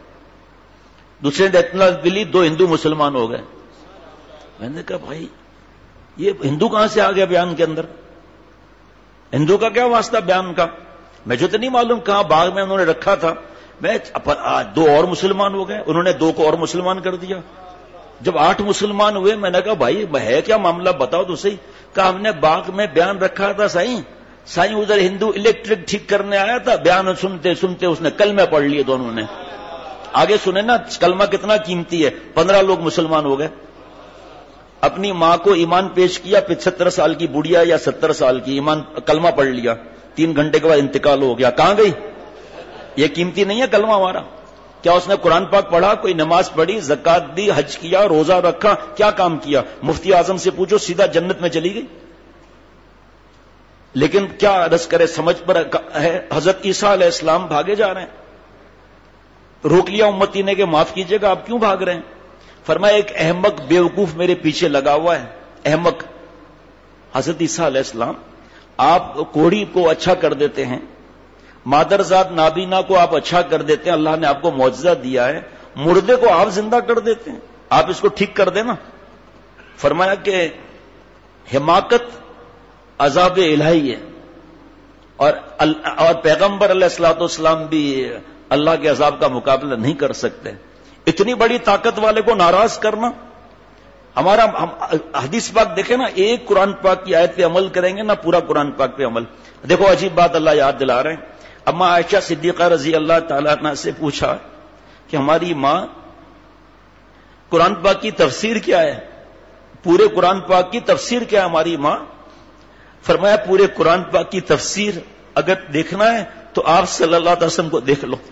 دوسرے نے اطلاع ملی دو ہندو مسلمان ہو گئے. میں نے کہا بھائی یہ ہندو کہاں سے آ گیا بیان کے اندر؟ ہندو کا کیا واسطہ بیان کا؟ مجھے تو نہیں معلوم کہاں باغ میں انہوں نے رکھا تھا. میں دو اور مسلمان ہو گئے، انہوں نے دو کو اور مسلمان کر دیا. جب آٹھ مسلمان ہوئے میں نے کہا بھائی ہے کیا معاملہ بتاؤ تو صحیح. کہا ہم نے باغ میں بیان رکھا تھا صحیح، سائیں ادھر ہندو الیکٹرک ٹھیک کرنے آیا تھا، بیان سنتے سنتے اس نے کلمہ پڑھ لیے دونوں نے. آگے سنیں نا کلمہ کتنا قیمتی ہے. پندرہ لوگ مسلمان ہو گئے. اپنی ماں کو ایمان پیش کیا، پچہتر سال کی بڑھیا یا ستر سال کی، ایمان کلمہ پڑھ لیا، تین گھنٹے کے بعد انتقال ہو گیا. کہاں گئی؟ یہ قیمتی نہیں ہے کلمہ ہمارا؟ کیا اس نے قرآن پاک پڑھا، کوئی نماز پڑھی، زکات دی، حج کیا، روزہ رکھا، کیا کام کیا؟ مفتی اعظم سے پوچھو، سیدھا جنت میں چلی گئی. لیکن کیا عرض کرے، سمجھ پر ہے. حضرت عیسیٰ علیہ السلام بھاگے جا رہے ہیں، روک لیا امتی نے کہ معاف کیجئے گا آپ کیوں بھاگ رہے ہیں؟ فرمایا ایک احمق بیوقوف میرے پیچھے لگا ہوا ہے. احمق حضرت عیسیٰ علیہ السلام، آپ کوڑی کو اچھا کر دیتے ہیں، مادرزاد نابینا کو آپ اچھا کر دیتے ہیں، اللہ نے آپ کو معجزہ دیا ہے، مردے کو آپ زندہ کر دیتے ہیں، آپ اس کو ٹھیک کر دینا. فرمایا کہ حماقت عذاب الہی ہے، اور اور پیغمبر علیہ الصلوۃ والسلام بھی اللہ کے عذاب کا مقابلہ نہیں کر سکتے. اتنی بڑی طاقت والے کو ناراض کرنا. ہمارا حدیث پاک دیکھیں نا، ایک قرآن پاک کی آیت پہ عمل کریں گے نا پورا قرآن پاک پہ عمل. دیکھو عجیب بات اللہ یاد دلا رہے ہیں. اما عائشہ صدیقہ رضی اللہ تعالیٰ عنہ سے پوچھا کہ ہماری ماں قرآن پاک کی تفسیر کیا ہے، پورے قرآن پاک کی تفسیر کیا ہے ہماری ماں؟ فرمایا پورے قرآن پاک کی تفسیر اگر دیکھنا ہے تو آپ صلی اللہ علیہ وسلم کو دیکھ لو.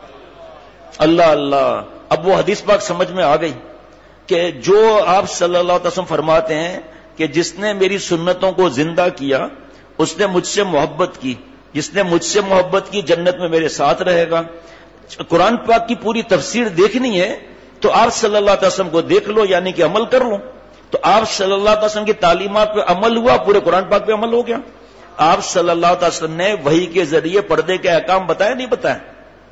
اللہ اللہ. اب وہ حدیث پاک سمجھ میں آ گئی کہ جو آپ صلی اللہ علیہ وسلم فرماتے ہیں کہ جس نے میری سنتوں کو زندہ کیا اس نے مجھ سے محبت کی، جس نے مجھ سے محبت کی جنت میں میرے ساتھ رہے گا. قرآن پاک کی پوری تفسیر دیکھنی ہے تو آپ صلی اللہ علیہ وسلم کو دیکھ لو، یعنی کہ عمل کر لو. تو آپ صلی اللہ علیہ وسلم کی تعلیمات پہ عمل ہوا، پورے قرآن پاک پہ عمل ہو گیا. آپ صلی اللہ علیہ وسلم نے وحی کے ذریعے پردے کے احکام بتایا نہیں بتایا؟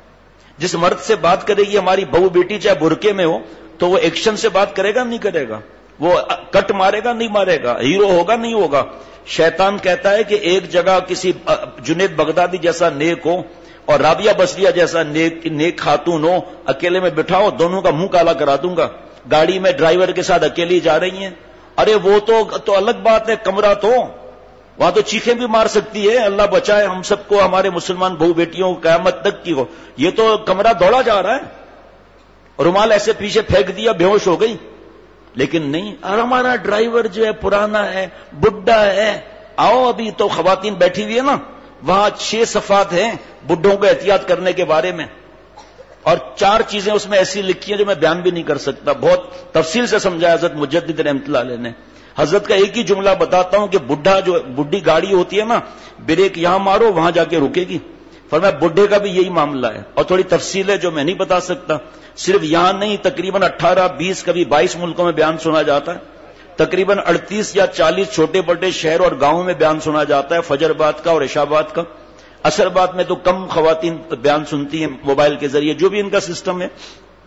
جس مرد سے بات کرے گی ہماری بہو بیٹی چاہے برقعے میں ہو تو وہ ایکشن سے بات کرے گا نہیں کرے گا؟ وہ کٹ مارے گا نہیں مارے گا؟ ہیرو ہوگا نہیں ہوگا؟ شیطان کہتا ہے کہ ایک جگہ کسی جنید بغدادی جیسا نیک ہو اور رابعہ بصریہ جیسا نیک نیک خاتون ہو، اکیلے میں بٹھاؤ، دونوں کا منہ کالا کرا دوں گا. گاڑی میں ڈرائیور کے ساتھ اکیلی جا رہی ہیں، ارے وہ تو تو الگ بات ہے، کمرہ تو وہاں تو چیخیں بھی مار سکتی ہے. اللہ بچائے ہم سب کو، ہمارے مسلمان بہو بیٹیوں کو قیامت تک کی ہو. یہ تو کمرہ دوڑا جا رہا ہے، رومال ایسے پیچھے پھینک دیا، بے ہوش ہو گئی. لیکن نہیں، اور ہمارا ڈرائیور جو ہے پرانا ہے، بڈھا ہے. آؤ ابھی تو خواتین بیٹھی ہوئی ہے نا، وہاں چھ صفات ہیں بڈھوں کو احتیاط کرنے کے بارے میں، اور چار چیزیں اس میں ایسی لکھی ہیں جو میں بیان بھی نہیں کر سکتا. بہت تفصیل سے سمجھایا حضرت مجدد رحمۃ اللہ علیہ نے. حضرت کا ایک ہی جملہ بتاتا ہوں کہ بڈھا جو بڈھی گاڑی ہوتی ہے نا، بریک یہاں مارو وہاں جا کے رکے گی. فرمایا بڈھے کا بھی یہی معاملہ ہے، اور تھوڑی تفصیل ہے جو میں نہیں بتا سکتا. صرف یہاں نہیں، تقریباً اٹھارہ بیس کبھی بائیس ملکوں میں بیان سنا جاتا ہے. تقریباً اڑتیس یا چالیس چھوٹے بڑے شہر اور گاؤں میں بیان سنا جاتا ہے، فجر بعد کا اور عشاء بعد کا. عصر بعد میں تو کم خواتین بیان سنتی ہیں موبائل کے ذریعے، جو بھی ان کا سسٹم ہے.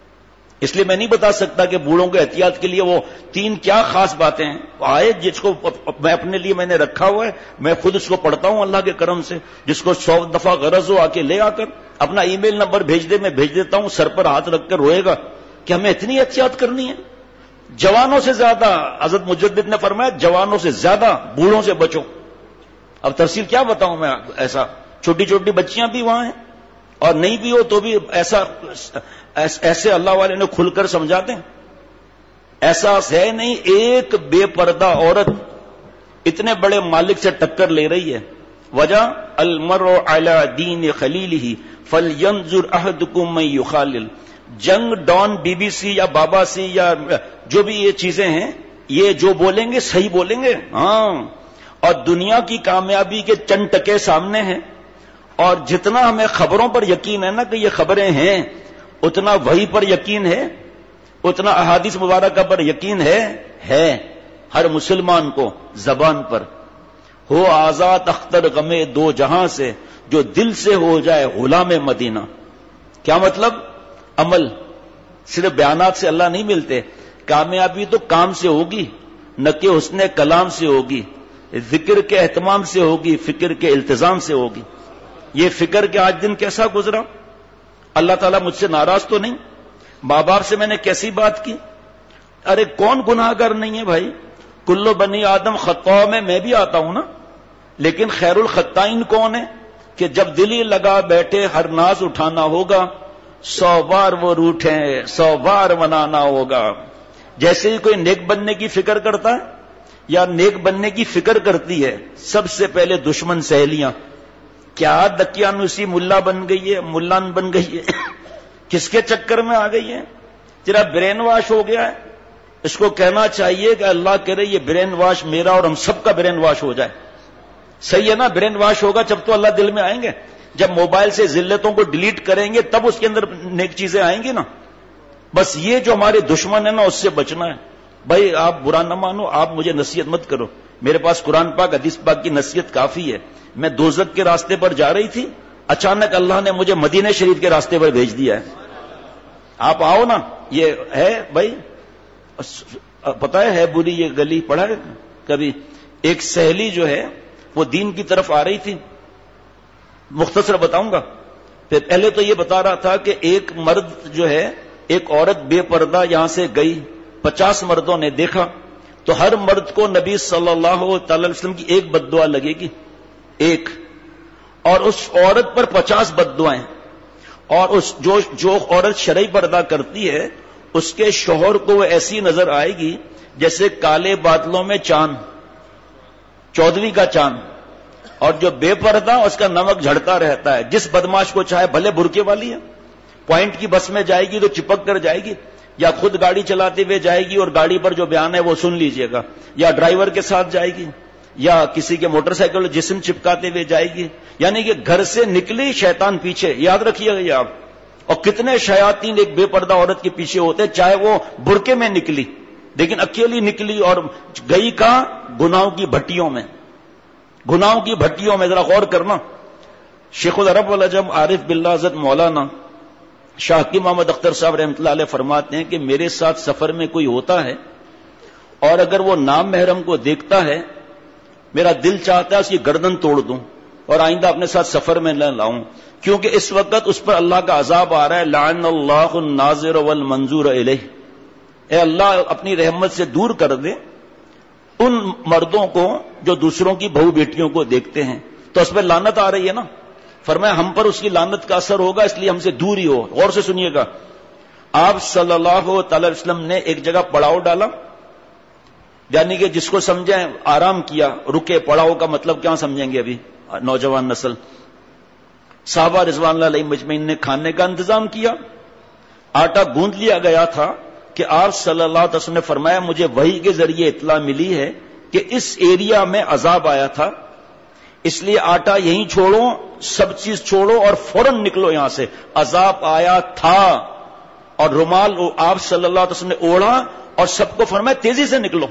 اس لیے میں نہیں بتا سکتا کہ بوڑھوں کے احتیاط کے لیے وہ تین کیا خاص باتیں ہیں. آئے جس کو میں اپنے لیے میں نے رکھا ہوا ہے، میں خود اس کو پڑھتا ہوں اللہ کے کرم سے. جس کو سو دفعہ غرض ہو آ کے لے آ کر اپنا ای میل نمبر بھیج دے، میں بھیج دیتا ہوں. سر پر ہاتھ رکھ کر روئے گا کہ ہمیں اتنی احتیاط کرنی ہے. جوانوں سے زیادہ حضرت مجدد نے فرمایا جوانوں سے زیادہ بوڑھوں سے بچو. اب تفصیل کیا بتاؤں میں ایسا. چھوٹی چھوٹی بچیاں بھی وہاں ہیں، اور نہیں بھی ہو تو بھی ایسا ایسے اللہ والے نے کھل کر سمجھاتے ہیں. احساس ہے نہیں ایک بے پردہ عورت اتنے بڑے مالک سے ٹکر لے رہی ہے. وجہ المرء علی دین خلیلہ فلینظر احدکم من یخالل. جنگ ڈان بی بی سی یا بابا سی یا جو بھی یہ چیزیں ہیں، یہ جو بولیں گے صحیح بولیں گے. ہاں، اور دنیا کی کامیابی کے چند ٹکے سامنے ہیں، اور جتنا ہمیں خبروں پر یقین ہے نا کہ یہ خبریں ہیں، اتنا وحی پر یقین ہے، اتنا احادیث مبارکہ پر یقین ہے ہے ہر مسلمان کو. زبان پر ہو آزاد اختر غمے دو جہاں سے، جو دل سے ہو جائے غلام مدینہ. کیا مطلب؟ عمل صرف بیانات سے اللہ نہیں ملتے. کامیابی تو کام سے ہوگی، نہ کہ حسن کلام سے ہوگی، ذکر کے اہتمام سے ہوگی، فکر کے التزام سے ہوگی. یہ فکر کے آج دن کیسا گزرا؟ اللہ تعالیٰ مجھ سے ناراض تو نہیں؟ ماں باپ سے میں نے کیسی بات کی؟ ارے کون گناہ گار نہیں ہے بھائی؟ کلو بنی آدم خطا میں میں بھی آتا ہوں نا. لیکن خیر الخطائین کون ہے کہ جب دل ہی لگا بیٹھے ہر ناز اٹھانا ہوگا، سو بار وہ روٹھیں سو بار منانا ہوگا. جیسے ہی کوئی نیک بننے کی فکر کرتا ہے یا نیک بننے کی فکر کرتی ہے، سب سے پہلے دشمن سہیلیاں، کیا دکیانوسی ملا بن گئی ہے، ملان بن گئی ہے، کس کے چکر میں آ گئی ہے، تیرا برین واش ہو گیا ہے. اس کو کہنا چاہیے کہ اللہ کرے یہ برین واش میرا اور ہم سب کا برین واش ہو جائے. صحیح ہے نا؟ برین واش ہوگا جب تو اللہ دل میں آئیں گے. جب موبائل سے ذلتوں کو ڈیلیٹ کریں گے تب اس کے اندر نیک چیزیں آئیں گی نا. بس یہ جو ہمارے دشمن ہے نا اس سے بچنا ہے. بھائی آپ برا نہ مانو، آپ مجھے نصیحت مت کرو، میرے پاس قرآن پاک حدیث پاک کی نصیحت کافی ہے. میں دوزخ کے راستے پر جا رہی تھی، اچانک اللہ نے مجھے مدینہ شریف کے راستے پر بھیج دیا ہے. آپ آؤ نا. یہ ہے بھائی، پتا ہے بری یہ گلی پڑا ہے کبھی. ایک سہیلی جو ہے وہ دین کی طرف آ رہی تھی. مختصر بتاؤں گا. پہلے تو یہ بتا رہا تھا کہ ایک مرد جو ہے، ایک عورت بے پردہ یہاں سے گئی، پچاس مردوں نے دیکھا تو ہر مرد کو نبی صلی اللہ تعالی وسلم کی ایک بد دعا لگے گی، ایک، اور اس عورت پر پچاس بد دعائیں. اور اس جو جو عورت شرعی پردہ کرتی ہے اس کے شوہر کو وہ ایسی نظر آئے گی جیسے کالے بادلوں میں چاند، چودھویں کا چاند. اور جو بے پردہ اس کا نمک جھڑتا رہتا ہے. جس بدماش کو چاہے بھلے برقعے والی ہے، پوائنٹ کی بس میں جائے گی تو چپک کر جائے گی، یا خود گاڑی چلاتے ہوئے جائے گی اور گاڑی پر جو بیان ہے وہ سن لیجئے گا، یا ڈرائیور کے ساتھ جائے گی، یا کسی کے موٹر سائیکل جسم چپکاتے ہوئے جائے گی. یعنی کہ گھر سے نکلی شیطان پیچھے. یاد رکھیے گا یہ آپ. اور کتنے شیاطین ایک بے پردہ عورت کے پیچھے ہوتے، چاہے وہ برقعے میں نکلی لیکن اکیلی نکلی اور گئی کہاں؟ گناہوں کی بھٹیوں میں. گناہوں کی بھٹیوں میں. ذرا غور کرنا. شیخ العرب والعجم عارف باللہ حضرت مولانا شاہ کی محمد اختر صاحب رحمۃ اللہ علیہ فرماتے ہیں کہ میرے ساتھ سفر میں کوئی ہوتا ہے اور اگر وہ نام محرم کو دیکھتا ہے، میرا دل چاہتا ہے اس کی گردن توڑ دوں اور آئندہ اپنے ساتھ سفر میں نہ لاؤں، کیونکہ اس وقت اس پر اللہ کا عذاب آ رہا ہے. لعن اللہ الناظر والمنظور الیہ. اے اللہ اپنی رحمت سے دور کر دے ان مردوں کو جو دوسروں کی بہو بیٹیوں کو دیکھتے ہیں. تو اس پہ لعنت آ رہی ہے نا. فرمایا ہم پر اس کی لعنت کا اثر ہوگا، اس لیے ہم سے دور ہی ہو. غور سے سنیے گا. آپ صلی اللہ تعالی وسلم نے ایک جگہ پڑاؤ ڈالا، یعنی کہ جس کو سمجھیں آرام کیا، رکے. پڑاؤ کا مطلب کیا سمجھیں گے ابھی نوجوان نسل؟ صحابہ رضوان اللہ علیہ مجمعین نے کھانے کا انتظام کیا. آٹا گوندھ لیا گیا تھا کہ آپ صلی اللہ علیہ وسلم نے فرمایا مجھے وحی کے ذریعے اطلاع ملی ہے کہ اس ایریا میں عذاب آیا تھا، اس لیے آٹا یہیں چھوڑو، سب چیز چھوڑو اور فوراً نکلو یہاں سے. عذاب آیا تھا اور رومال آپ صلی اللہ علیہ وسلم نے اوڑھا اور سب کو فرمایا تیزی سے نکلو.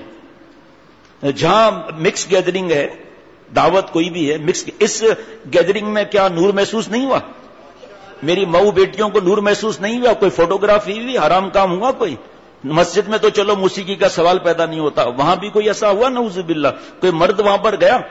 جہاں مکس گیدرنگ ہے، دعوت کوئی بھی ہے مکس، اس گیدرنگ میں کیا نور محسوس نہیں ہوا؟ میری مئو بیٹیوں کو نور محسوس نہیں ہوا؟ کوئی فوٹوگرافی ہوئی؟ حرام کام ہوا کوئی؟ مسجد میں تو چلو موسیقی کا سوال پیدا نہیں ہوتا، وہاں بھی کوئی ایسا ہوا؟ نعوذ باللہ. کوئی مرد وہاں پر گیا؟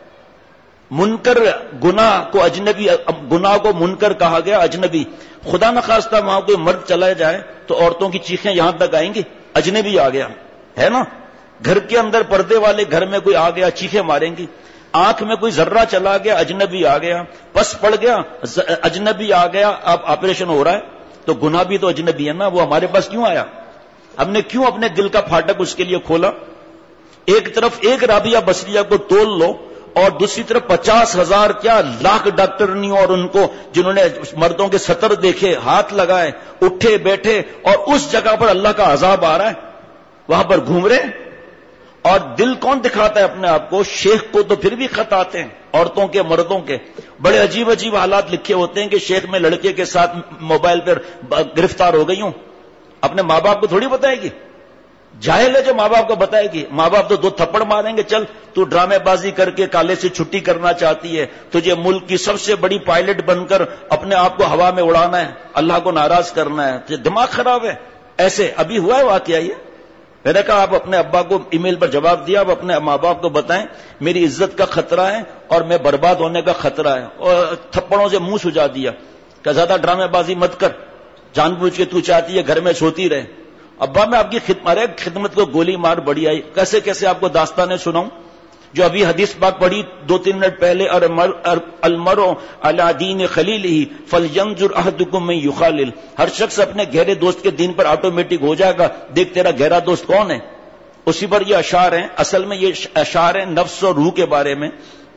منکر گناہ کو اجنبی، گناہ کو منکر کہا گیا، اجنبی. خدا نخواستہ وہاں کوئی مرد چلا جائے تو عورتوں کی چیخیں یہاں تک آئیں گی، اجنبی آ گیا ہے نا. گھر کے اندر پردے والے گھر میں کوئی آ گیا چیخیں ماریں گی. آنکھ میں کوئی ذرہ چلا گیا، اجنبی آ گیا. پس پڑ گیا، اجنبی آ گیا. اب آپریشن ہو رہا ہے تو گناہ بھی تو اجنبی ہے نا. وہ ہمارے پاس کیوں آیا؟ ہم نے کیوں اپنے دل کا پھاٹک اس کے لیے کھولا؟ ایک طرف ایک رابعہ بصریہ کو تول لو اور دوسری طرف پچاس ہزار کیا لاکھ ڈاکٹرنی اور ان کو جنہوں نے مردوں کے سطر دیکھے، ہاتھ لگائے، اٹھے بیٹھے، اور اس جگہ پر اللہ کا عذاب آ رہا ہے، وہاں پر گھوم رہے. اور دل کون دکھاتا ہے اپنے آپ کو؟ شیخ کو تو پھر بھی خط آتے ہیں، عورتوں کے مردوں کے بڑے عجیب عجیب حالات لکھے ہوتے ہیں کہ شیخ میں لڑکے کے ساتھ موبائل پر گرفتار ہو گئی ہوں. اپنے ماں باپ کو تھوڑی بتائے گی، جاہل ہے جو ماں باپ کو بتائے گی. ماں باپ تو دو تھپڑ ماریں گے، چل تو ڈرامے بازی کر کے کالے سے چھٹی کرنا چاہتی ہے، تجھے ملک کی سب سے بڑی پائلٹ بن کر اپنے آپ کو ہوا میں اڑانا ہے، اللہ کو ناراض کرنا ہے، تجھے دماغ خراب ہے. ایسے ابھی ہوا ہے واقعہ یہ. میں نے کہا آپ اپنے ابا کو ای میل پر جواب دیا، آپ اپنے ماں باپ کو بتائیں میری عزت کا خطرہ ہے اور میں برباد ہونے کا خطرہ ہے. اور تھپڑوں سے منہ سجا دیا کہ زیادہ ڈرامے بازی مت کر، جان بوجھ کے تو چاہتی ہے گھر میں سوتی رہے. ابا میں آپ کی خدمت خدمت کو گولی مار بڑی آئی. کیسے کیسے آپ کو داستانیں سناؤں. جو ابھی حدیث پاک پڑھی دو تین منٹ پہلے، المرء علی دین خلیلہ فلینظر احدکم من یخالل، ہر شخص اپنے گہرے دوست کے دین پر آٹومیٹک ہو جائے گا، دیکھ تیرا گہرا دوست کون ہے. اسی پر یہ اشعار ہیں. اصل میں یہ اشعار ہیں نفس اور روح کے بارے میں،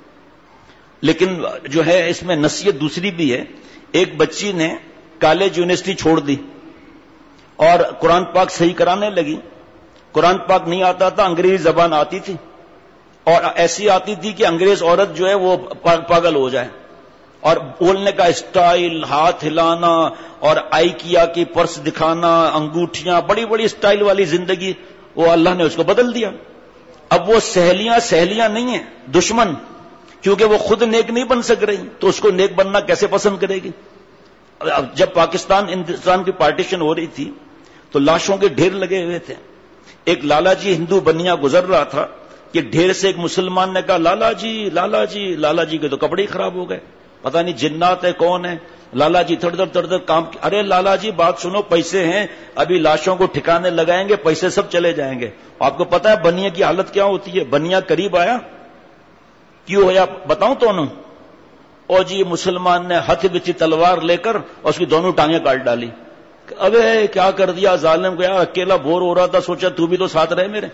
لیکن جو ہے اس میں نصیحت دوسری بھی ہے. ایک بچی نے کالج یونیورسٹی چھوڑ دی اور قرآن پاک صحیح کرانے لگی. قرآن پاک نہیں آتا تھا، انگریزی زبان آتی تھی، اور ایسی آتی تھی کہ انگریز عورت جو ہے وہ پاگل ہو جائے. اور بولنے کا اسٹائل، ہاتھ ہلانا اور آئی کیا کی پرس دکھانا، انگوٹھیاں، بڑی بڑی اسٹائل والی زندگی، وہ اللہ نے اس کو بدل دیا. اب وہ سہیلیاں سہیلیاں نہیں ہیں، دشمن، کیونکہ وہ خود نیک نہیں بن سک رہی تو اس کو نیک بننا کیسے پسند کرے گی. جب پاکستان ہندوستان کی پارٹیشن ہو رہی تھی تو لاشوں کے ڈھیر لگے ہوئے تھے. ایک لالا جی ہندو بنیا گزر رہا تھا کہ ڈھیر سے ایک مسلمان نے کہا لالا جی لالا جی. لالا جی کے تو کپڑے ہی خراب ہو گئے، پتہ نہیں جنات ہے کون ہے. لالا جی تھوڑی دیر تھوڑی دیر کام، ارے لالا جی بات سنو، پیسے ہیں، ابھی لاشوں کو ٹھکانے لگائیں گے، پیسے سب چلے جائیں گے. آپ کو پتا ہے بنیا کی حالت کیا ہوتی ہے؟ بنیا قریب آیا، کیوں ہوا بتاؤں تو انہوں، اور جی مسلمان نے ہتھ بچی تلوار لے کر اور اس کی دونوں ٹانگیں کاٹ ڈالی. ابے کیا کر دیا ظالم کو، یار اکیلا بور ہو رہا تھا، سوچا تو بھی تو ساتھ رہے میرے.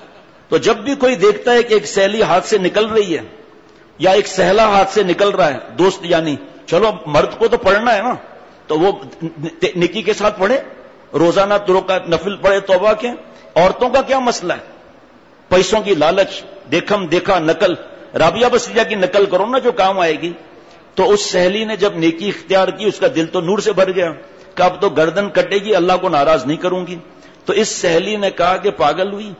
تو جب بھی کوئی دیکھتا ہے کہ ایک سہیلی ہاتھ سے نکل رہی ہے یا ایک سہلا ہاتھ سے نکل رہا ہے، دوست یعنی، چلو مرد کو تو پڑھنا ہے نا، تو وہ نکی کے ساتھ پڑھے، روزانہ ترو کا نفل پڑھے توبہ کے. عورتوں کا کیا مسئلہ ہے؟ پیسوں کی لالچ، دیکھم دیکھا نقل. رابعہ بصریہ کی نقل کرو نا جو کام آئے گی. تو اس سہیلی نے جب نیکی اختیار کی اس کا دل تو نور سے بھر گیا کہ اب تو گردن کٹے گی، اللہ کو ناراض نہیں کروں گی. تو اس سہیلی نے کہا کہ پاگل ہوئی،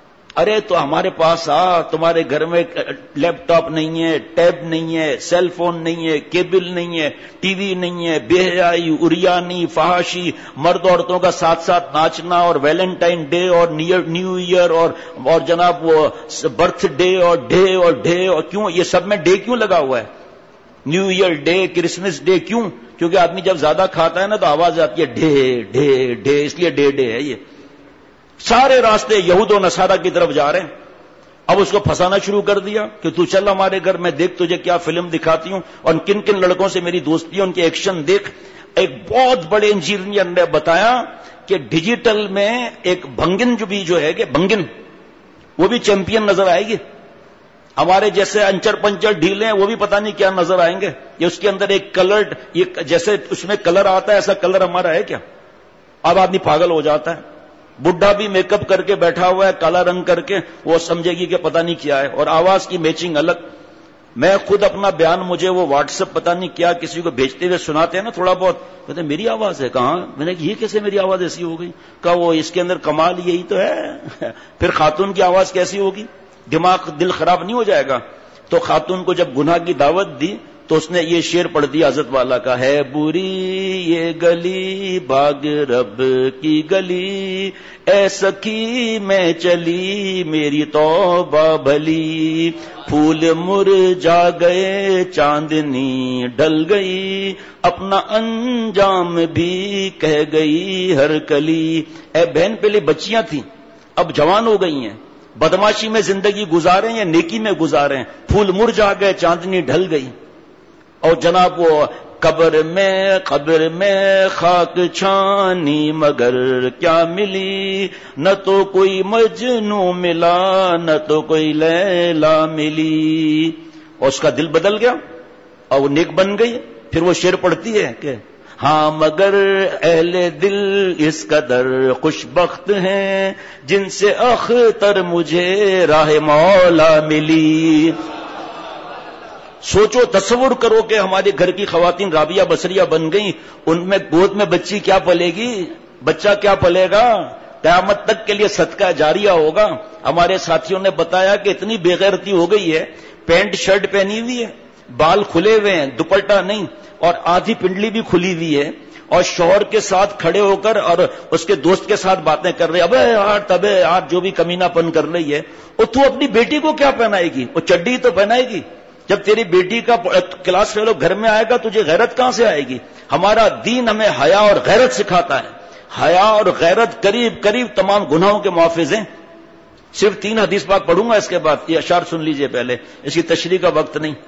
ارے تو ہمارے پاس آ، تمہارے گھر میں لیپ ٹاپ نہیں ہے، ٹیب نہیں ہے، سیل فون نہیں ہے، کیبل نہیں ہے، ٹی وی نہیں ہے، بے حیائی، اریانی، فحاشی، مرد عورتوں کا ساتھ ساتھ ناچنا، اور ویلنٹائن ڈے اور نیو ایئر اور اور جناب وہ برتھ ڈے اور ڈے اور ڈے. اور کیوں یہ سب میں ڈے کیوں لگا ہوا ہے؟ New year day, Christmas day, کیوں؟ کیونکہ آدمی جب زیادہ کھاتا ہے نا تو آواز آتی ہے ڈے ڈے ڈے، اس لیے ڈے ڈے ہے. یہ سارے راستے یہود و نصارہ کی طرف جا رہے ہیں. اب اس کو پھنسانا شروع کر دیا کہ تو چل ہمارے گھر میں، دیکھ تجھے کیا فلم دکھاتی ہوں اور کن کن لڑکوں سے میری دوستی ہے، ان کے ایکشن دیکھ. ایک بہت بڑے انجینئر نے بتایا کہ ڈیجیٹل میں ایک بھنگن جو بھی جو ہے کہ بھنگن وہ بھی چیمپئن نظر آئے گی. ہمارے جیسے انچر پنچر ڈھیلے ہیں وہ بھی پتہ نہیں کیا نظر آئیں گے. یہ اس کے اندر ایک کلرڈ، یہ جیسے اس میں کلر آتا ہے ایسا کلر ہمارا ہے کیا؟ اب آدمی پاگل ہو جاتا ہے. بڈھا بھی میک اپ کر کے بیٹھا ہوا ہے کالا رنگ کر کے، وہ سمجھے گی کہ پتہ نہیں کیا ہے، اور آواز کی میچنگ الگ. میں خود اپنا بیان مجھے وہ واٹس ایپ پتہ نہیں کیا کسی کو بھیجتے ہوئے سناتے ہیں نا تھوڑا بہت، کہتے ہیں میری آواز ہے. کہاں؟ میں نے یہ کیسے میری آواز ایسی ہو گئی؟ کہا وہ اس کے اندر کمال یہی تو ہے. پھر خاتون کی آواز کیسی ہوگی؟ دماغ دل خراب نہیں ہو جائے گا؟ تو خاتون کو جب گناہ کی دعوت دی تو اس نے یہ شعر پڑھ دیا حضرت والا کا، ہے بری یہ گلی باغ رب کی گلی، اے سخی میں چلی میری توبہ بھلی، پھول مرجھا گئے چاندنی ڈل گئی، اپنا انجام بھی کہہ گئی ہر کلی. اے بہن پہلے بچیاں تھیں اب جوان ہو گئی ہیں، بدماشی میں زندگی گزاریں یا نیکی میں گزاریں، پھول مرجھا گئے چاندنی ڈھل گئی. اور جناب وہ قبر میں قبر میں خاک چھانی مگر کیا ملی، نہ تو کوئی مجنو ملا نہ تو کوئی لیلا ملی. اور اس کا دل بدل گیا اور وہ نیک بن گئی. پھر وہ شعر پڑھتی ہے کہ ہاں مگر اہل دل اس قدر خوش بخت ہیں جن سے اختر مجھے راہ مولا ملی. سوچو تصور کرو کہ ہمارے گھر کی خواتین رابعہ بصریہ بن گئیں، ان میں گود میں بچی کیا پلے گی؟ بچہ کیا پلے گا؟ قیامت تک کے لیے صدقہ جاریہ ہوگا. ہمارے ساتھیوں نے بتایا کہ اتنی بے غیرتی ہو گئی ہے، پینٹ شرٹ پہنی ہوئی ہے، بال کھلے ہوئے ہیں، دوپٹہ نہیں، اور آدھی پنڈلی بھی کھلی ہوئی ہے، اور شوہر کے ساتھ کھڑے ہو کر اور اس کے دوست کے ساتھ باتیں کر رہے، ابے یار تبے یار جو بھی کمینہ پن کر رہی ہے. اور تو اپنی بیٹی کو کیا پہنائے گی؟ وہ چڈی تو پہنائے گی. جب تیری بیٹی کا کلاس فیلو گھر میں آئے گا تجھے غیرت کہاں سے آئے گی؟ ہمارا دین ہمیں حیا اور غیرت سکھاتا ہے. حیا اور غیرت قریب قریب تمام گناہوں کے محافظ ہیں. صرف تین حدیث پاک پڑھوں گا اس کے بعد، یہ اشعار سن لیجئے پہلے، اس کی تشریح کا وقت نہیں.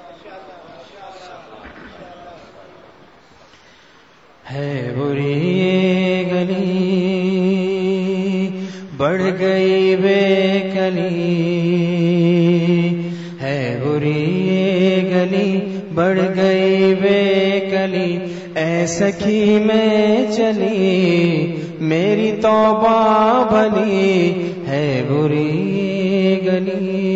ہے بری گلی بڑھ گئی بے کلی، ہے بری گلی بڑھ گئی بے کلی، اے سخی میں چلی میری توبہ بھلی، ہے بری گلی.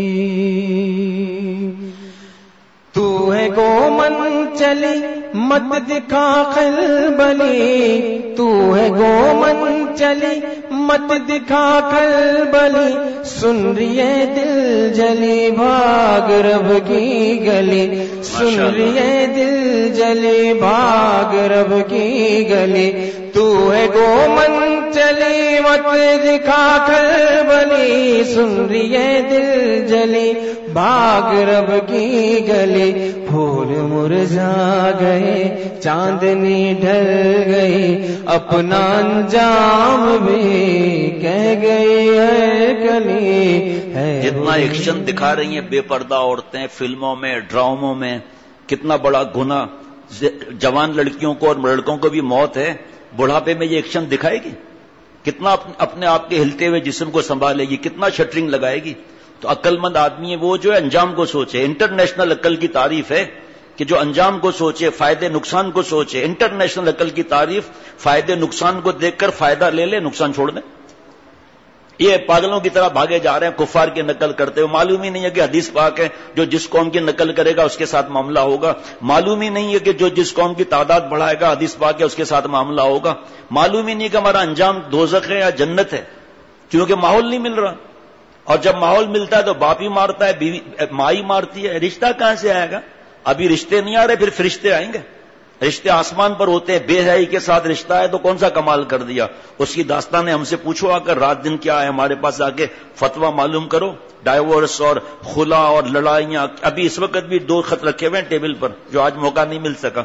تو ہے گومن چلی مت دکھا خلبلی، تو ہے گومن چلی مت دکھا خلبلی، سن رہی ہے دل جلی بھاگ رب کی گلی، سن رہی ہے دل جلی بھاگ رب کی گلی. تو ہے گومن چلی مت دکھا خلبلی، سن رہی ہے دل جلی بھاگ رب کی گلی. پھول مرجھا گئے چاندنی ڈھل گئی، اپنا انجام بھی کہہ گئی ہے کلی، ہے. جتنا ایکشن دکھا رہی ہیں بے پردہ عورتیں فلموں میں ڈراموں میں، کتنا بڑا گناہ. جوان لڑکیوں کو اور لڑکوں کو بھی موت ہے، بڑھاپے میں یہ ایکشن دکھائے گی؟ کتنا اپنے آپ کے ہلتے ہوئے جسم کو سنبھالے گی، کتنا شٹرنگ لگائے گی؟ تو عقل مند آدمی ہے وہ جو ہے انجام کو سوچے. انٹرنیشنل عقل کی تعریف ہے کہ جو انجام کو سوچے، فائدے نقصان کو سوچے. انٹرنیشنل عقل کی تعریف فائدے نقصان کو دیکھ کر فائدہ لے لے، نقصان چھوڑ دے. یہ پاگلوں کی طرح بھاگے جا رہے ہیں کفار کی نقل کرتے ہوئے. معلوم ہی نہیں ہے کہ حدیث پاک ہے جو جس قوم کی نقل کرے گا اس کے ساتھ معاملہ ہوگا. معلوم ہی نہیں ہے کہ جو جس قوم کی تعداد بڑھائے گا حدیث پاک ہے اس کے ساتھ معاملہ ہوگا. معلوم ہی نہیں کہ ہمارا انجام دوزخ ہے یا جنت ہے، کیونکہ ماحول نہیں مل رہا. اور جب ماحول ملتا ہے تو باپ ہی مارتا ہے، بیوی ماں ہی مارتی ہے. رشتہ کہاں سے آئے گا؟ ابھی رشتے نہیں آ رہے، پھر فرشتے آئیں گے. رشتے آسمان پر ہوتے ہیں، بے حیائی کے ساتھ رشتہ ہے تو کون سا کمال کر دیا. اس کی داستانیں ہم سے پوچھو آ کر، رات دن کیا ہے ہمارے پاس آ کے فتویٰ معلوم کرو. ڈائیورس اور خلا اور لڑائیاں، ابھی اس وقت بھی دو خط رکھے ہوئے ہیں ٹیبل پر جو آج موقع نہیں مل سکا.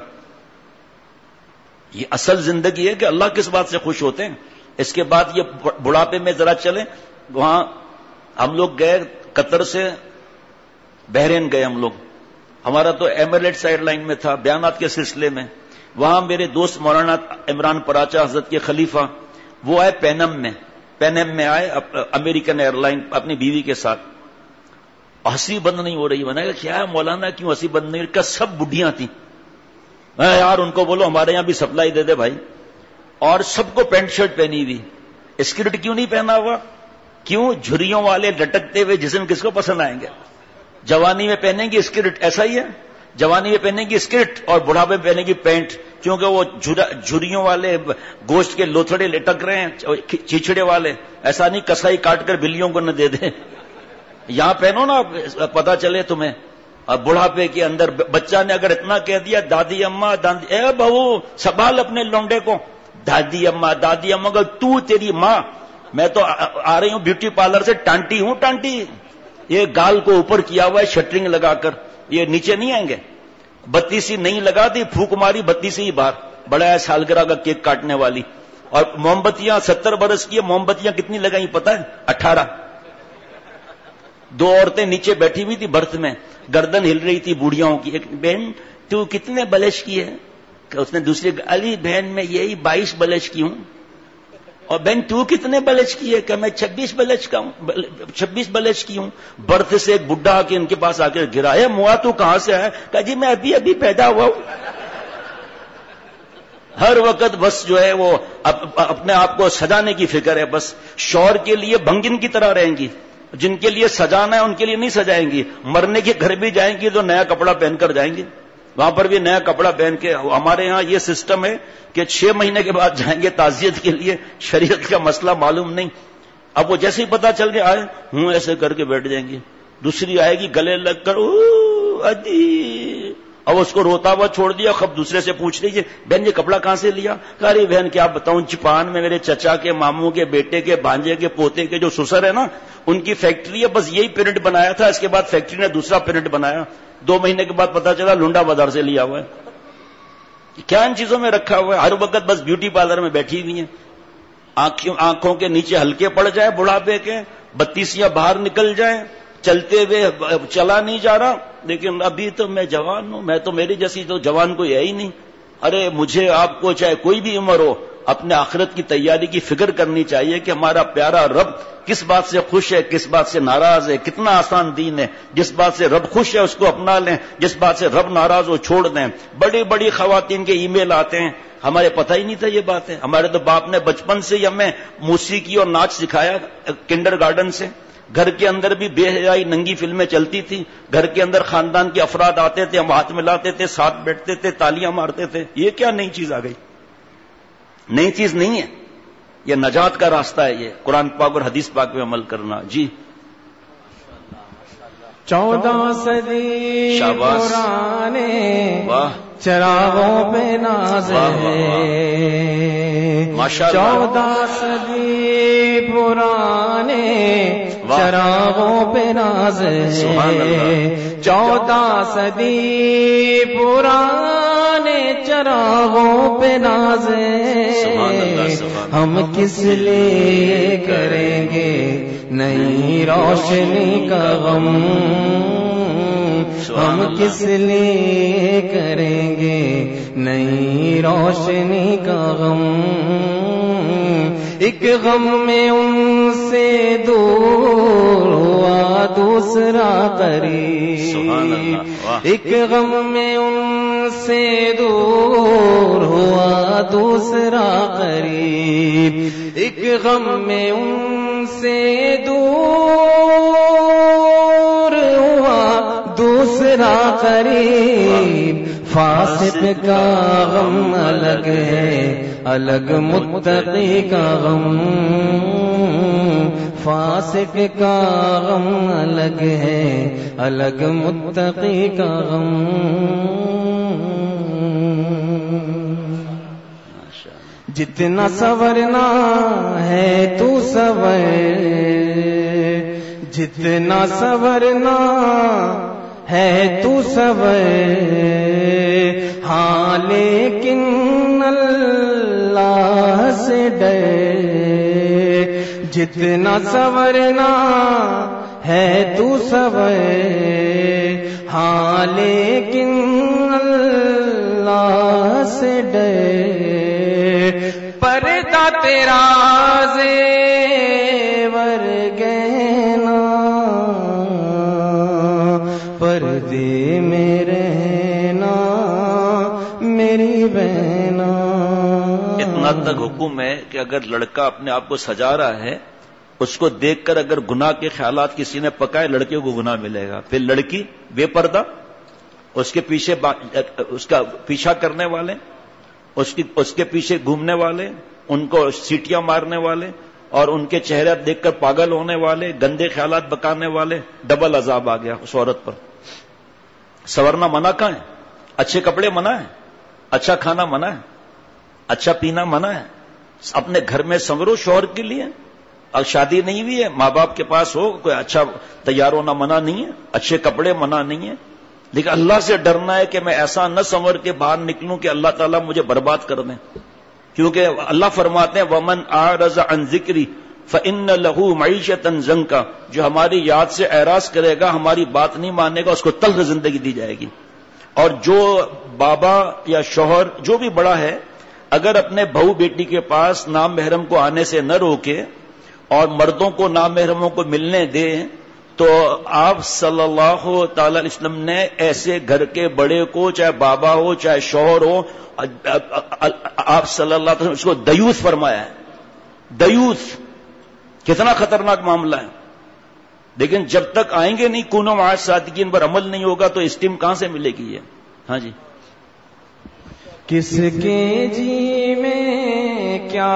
یہ اصل زندگی ہے کہ اللہ کس بات سے خوش ہوتے ہیں. اس کے بعد یہ بڑھاپے میں ذرا چلیں. وہاں ہم لوگ گئے قطر سے بحرین گئے ہم لوگ. ہمارا تو ایمریٹس ایئر لائن میں تھا بیانات کے سلسلے میں. وہاں میرے دوست مولانا عمران پراچا حضرت کے خلیفہ وہ آئے پینم میں پینم میں آئے امریکن ایئر لائن اپنی بیوی کے ساتھ. ہنسی بند نہیں ہو رہی. میں نے کہا کیا ہے مولانا کیوں ہنسی بند نہیں؟ کہا سب بڈھیاں تھیں. یار ان کو بولو ہمارے یہاں بھی سپلائی دے دے بھائی. اور سب کو پینٹ شرٹ پہنی ہوئی. اسکرٹ کیوں نہیں پہنا ہوا؟ کیوں؟ جھریوں والے لٹکتے ہوئے جسم کس کو پسند آئیں گے؟ جوانی میں پہنیں گی اسکرٹ، ایسا ہی ہے. جوانی میں پہنیں گی اسکرٹ اور بڑھاپے میں پہنیں گی پینٹ، کیونکہ وہ جھریوں والے گوشت کے لوتھڑے لٹک رہے ہیں چیچڑے والے. ایسا نہیں کسائی کاٹ کر بلیوں کو نہ دے دیں. یہاں پہنو نا پتا چلے تمہیں. اور بڑھاپے کے اندر بچہ نے اگر اتنا کہہ دیا دادی اماں دادی، اے بہو سنبھال اپنے لونڈے کو. دادی اماں دادی اماں اگر تو تیری ماں. میں تو آ رہی ہوں بیوٹی پارلر سے، ٹانٹی ہوں ٹانٹی. یہ گال کو اوپر کیا ہوا ہے شٹرنگ لگا کر، یہ نیچے نہیں آئیں گے. بتیسی نہیں لگا دی، پھونک ماری بتیسی ہی باہر. بڑا ہے سالگرہ کا کیک کاٹنے والی. اور موم بتیاں ستر برس کی موم بتیاں کتنی لگائیں پتا ہے؟ اٹھارہ. دو عورتیں نیچے بیٹھی ہوئی تھی برتھ میں، گردن ہل رہی تھی بوڑھیاؤں کی. ایک بہن تو کتنے بلش کی ہے؟ کہ اس نے دوسری علی بہن میں یہی بائیس بلش کی ہوں. اور بہن تو کتنے بلش کی ہے؟ کہ میں چھبیس بلش کا ہوں چھبیس بلش کی ہوں. برتھ سے ایک بڈھا آ کے ان کے پاس آ کے گرا ہے، موا تو کہاں سے آیا؟ کہا جی میں ابھی ابھی پیدا ہوا ہوں. ہر وقت بس جو ہے وہ اپنے آپ کو سجانے کی فکر ہے. بس شوہر کے لیے بھنگن کی طرح رہیں گی. جن کے لیے سجانا ہے ان کے لیے نہیں سجائیں گی. مرنے کے گھر بھی جائیں گی تو نیا کپڑا پہن کر جائیں گی، وہاں پر بھی نیا کپڑا پہن کے. ہمارے ہاں یہ سسٹم ہے کہ چھ مہینے کے بعد جائیں گے تعزیت کے لیے. شریعت کا مسئلہ معلوم نہیں. اب وہ جیسے ہی پتا چل گیا آئے ہوں ایسے کر کے بیٹھ جائیں گی. دوسری آئے گی گلے لگ کر ادی، اب اس کو روتا ہوا چھوڑ دیا. خب دوسرے سے پوچھ لیجیے بہن یہ کپڑا کہاں سے لیا؟ کہا ارے بہن کیا بتاؤں، جاپان میں میرے چچا کے ماموں کے بیٹے کے بھانجے کے پوتے کے جو سسر ہے نا ان کی فیکٹری ہے، بس یہی پرنٹ بنایا تھا. اس کے بعد فیکٹری نے دوسرا پرنٹ بنایا. دو مہینے کے بعد پتا چلا لنڈا بازار سے لیا ہوا ہے. کیا ان چیزوں میں رکھا ہوا ہے؟ ہر وقت بس بیوٹی پارلر میں بیٹھی ہوئی ہیں. آنکھوں کے نیچے ہلکے پڑ جائے بڑھاپے کے، بتیسیاں باہر نکل جائیں، چلتے ہوئے چلا نہیں جا رہا، لیکن ابھی تو میں جوان ہوں، میں تو میری جیسی تو جوان کوئی ہے ہی نہیں. ارے مجھے آپ کو چاہے کوئی بھی عمر ہو اپنے آخرت کی تیاری کی فکر کرنی چاہیے کہ ہمارا پیارا رب کس بات سے خوش ہے، کس بات سے ناراض ہے. کتنا آسان دین ہے، جس بات سے رب خوش ہے اس کو اپنا لیں، جس بات سے رب ناراض ہو چھوڑ دیں. بڑی بڑی خواتین کے ای میل آتے ہیں، ہمارے پتہ ہی نہیں تھا یہ بات ہے. ہمارے تو باپ نے بچپن سے ہی ہمیں موسیقی اور ناچ سکھایا کنڈر گارڈن سے. گھر کے اندر بھی بے حیائی ننگی فلمیں چلتی تھی، گھر کے اندر خاندان کے افراد آتے تھے، ہم ہاتھ ملاتے تھے، ساتھ بیٹھتے تھے، تالیاں مارتے تھے. یہ کیا نئی چیز آ گئی؟ نئی چیز نہیں ہے، یہ نجات کا راستہ ہے. یہ قرآن پاک اور حدیث پاک پہ عمل کرنا. جی چودہ صدی پرانے چراغوں پہ ناز ہے، چودہ صدی پرانے چراغوں پہ ناز ہے، چودہ صدی پرانے چراغوں پہ ناز ہے. ہم کس لیے کریں گے نئی روشنی کا غم، ہم کس لیے کریں گے نئی روشنی کا غم. ایک غم میں ان سے دور ہوا دوسرا قریب، ایک غم میں ان سے دور ہوا دوسرا قریب، ایک غم میں ان سے دور ہوا دوسرا قریب. فاسق کا غم الگ ہے، الگ متقی کا غم، فاسق کا غم الگ ہے، الگ متقی کا غم. جتنا سورنا ہے تو سور، جتنا سورنا ہے تو سور، ہاں لیکن اللہ سے ڈر. جتنا سورنا ہے تو سور، ہاں لیکن اللہ سے ڈر. پردہ تیرا زیور گہنا، پردے میں رہنا میری بہنا. اتنا تک حکم ہے کہ اگر لڑکا اپنے آپ کو سجا رہا ہے، اس کو دیکھ کر اگر گناہ کے خیالات کسی نے پکائے، لڑکے کو گناہ ملے گا. پھر لڑکی بے پردہ، اس کے پیچھے اس کا پیچھا کرنے والے، اس کی اس کے پیچھے گھومنے والے، ان کو سیٹیاں مارنے والے اور ان کے چہرے دیکھ کر پاگل ہونے والے، گندے خیالات بکانے والے، ڈبل عذاب آ گیا اس عورت پر. سورنا منع کہاں ہے؟ اچھے کپڑے منع ہے، اچھا کھانا منع ہے، اچھا پینا منع ہے. اپنے گھر میں سنورو شوہر کے لیے. اب شادی نہیں ہوئی ہے، ماں باپ کے پاس ہو، کوئی اچھا تیار ہونا منع نہیں ہے، اچھے کپڑے منع نہیں ہے، لیکن اللہ سے ڈرنا ہے کہ میں ایسا نہ سنور کے باہر نکلوں کہ اللہ تعالیٰ مجھے برباد کر دیں. کیونکہ اللہ فرماتے ہیں وَمَنْ أَعْرَضَ عَنْ ذِكْرِي فَإِنَّ لَهُ مَعِيشَةً ضَنْكًا، جو ہماری یاد سے اعراض کرے گا، ہماری بات نہیں مانے گا، اس کو تلخ زندگی دی جائے گی. اور جو بابا یا شوہر جو بھی بڑا ہے، اگر اپنے بہو بیٹی کے پاس نام محرم کو آنے سے نہ روکے اور مردوں کو نام محرموں کو ملنے دے، تو آپ صلی اللہ تعالی علیہ وسلم نے ایسے گھر کے بڑے کو، چاہے بابا ہو چاہے شوہر ہو، آپ صلی اللہ علیہ وسلم اس کو دیوث فرمایا ہے. دیوث کتنا خطرناک معاملہ ہے. لیکن جب تک آئیں گے نہیں کونوں معاش صادقین پر عمل نہیں ہوگا تو اسٹیم کہاں سے ملے گی؟ یہ ہاں جی. کس کے جی میں کیا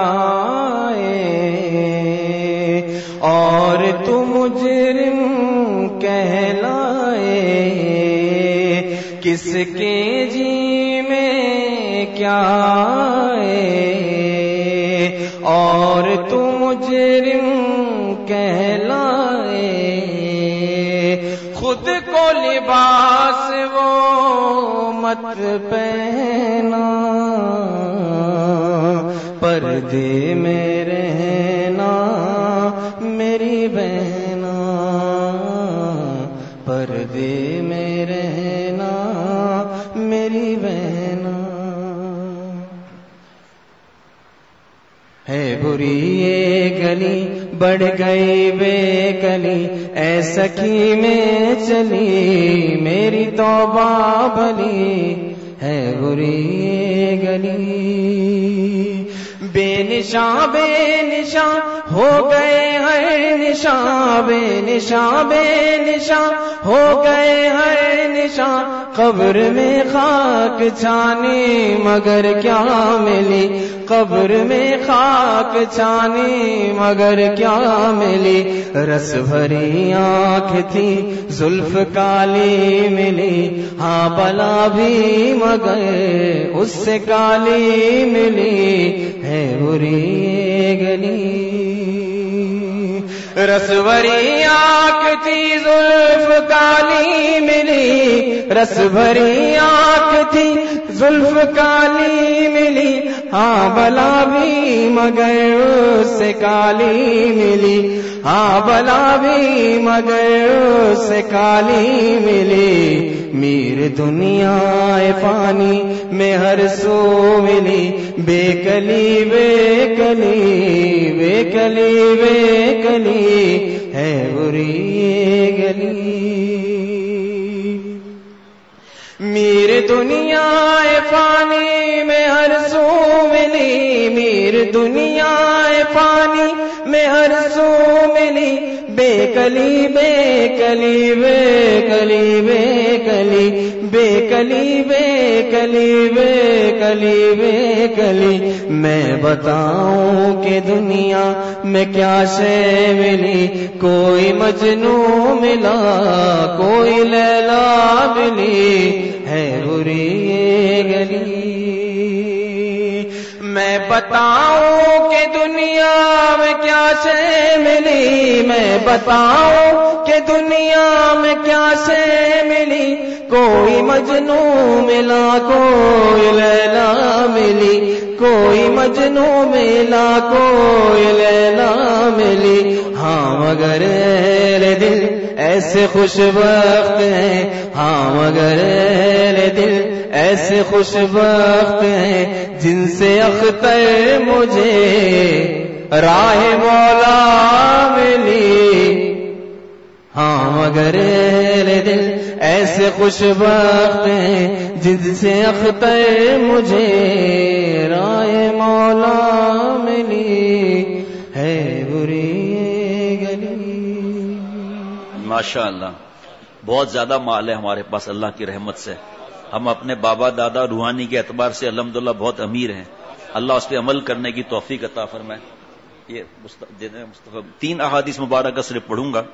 ہے اور تو مجرم کہلائے، کس کے جی میں کیا ہے اور تو مجرم کہلائے. خود کو لباس وہ مت پہنا، پردے میں رہنا میری بہنا، پردے میں رہنا میری بہنا، ہے بری یہ گلی بڑھ گئی بے گلی، اے سخی میں چلی میری توبہ بھلی، ہے بری یہ گلی، بے نشاں بے نشاں ہو گئے ہر نشاں، بے نشاں بے نشاں ہو گئے ہر نشاں، قبر میں خاک چھانی مگر کیا ملی، قبر میں خاک چھانی مگر کیا ملی، رس بھری آنکھ تھی زلف کالی ملی، ہاں بلا بھی مگر اس سے کالی ملی، ہے بری گلی، رس بھری آنکھ تھی زلف کالی ملی، رس بھری آنکھ تھی زلف کالی ملی، ہاں بلا بھی مگر اس سے کالی ملی، ہاں بلا بھی مگر اس سے کالی ملی، میر دنیا فانی میں ہر سو ملی، بے کلی بے کلی بے کلی بے کلی، ہے بری گلی، میر دنیا فانی میں ہر سو ملی، میر دنیا فانی میں ہر سو ملی، بے کلی بے کلی بے کلی بے کلی بے کلی بے کلی بے کلی بے کلی، میں بتاؤں کہ دنیا میں کیا شے ملی، کوئی مجنو ملا کوئی لیلا ملی، ہے بری گلی، میں بتاؤں کہ دنیا میں کیا شے ملی، میں بتاؤں کہ دنیا میں کیا شے ملی، کوئی مجنو ملا کوئی لیلا ملی، کوئی مجنو ملا کوئی لیلا ملی، ہاں مگر اہل دل ایسے خوش بخت ہیں، ہاں مگر اہل دل ایسے خوش بخت ہیں، جن سے اختر مجھے راہ مولا ملی، ہاں مگر اہل دل ایسے خوش بخت ہیں، جن سے اختر مجھے راہ مولا ملی، ہے بری گلی۔ ماشاء اللہ، بہت زیادہ مال ہے ہمارے پاس اللہ کی رحمت سے، ہم اپنے بابا دادا روحانی کے اعتبار سے الحمدللہ بہت امیر ہیں، اللہ اس پہ عمل کرنے کی توفیق عطا فرمائے۔ یہ مصطفیٰ تین احادیث مبارکہ صرف پڑھوں گا،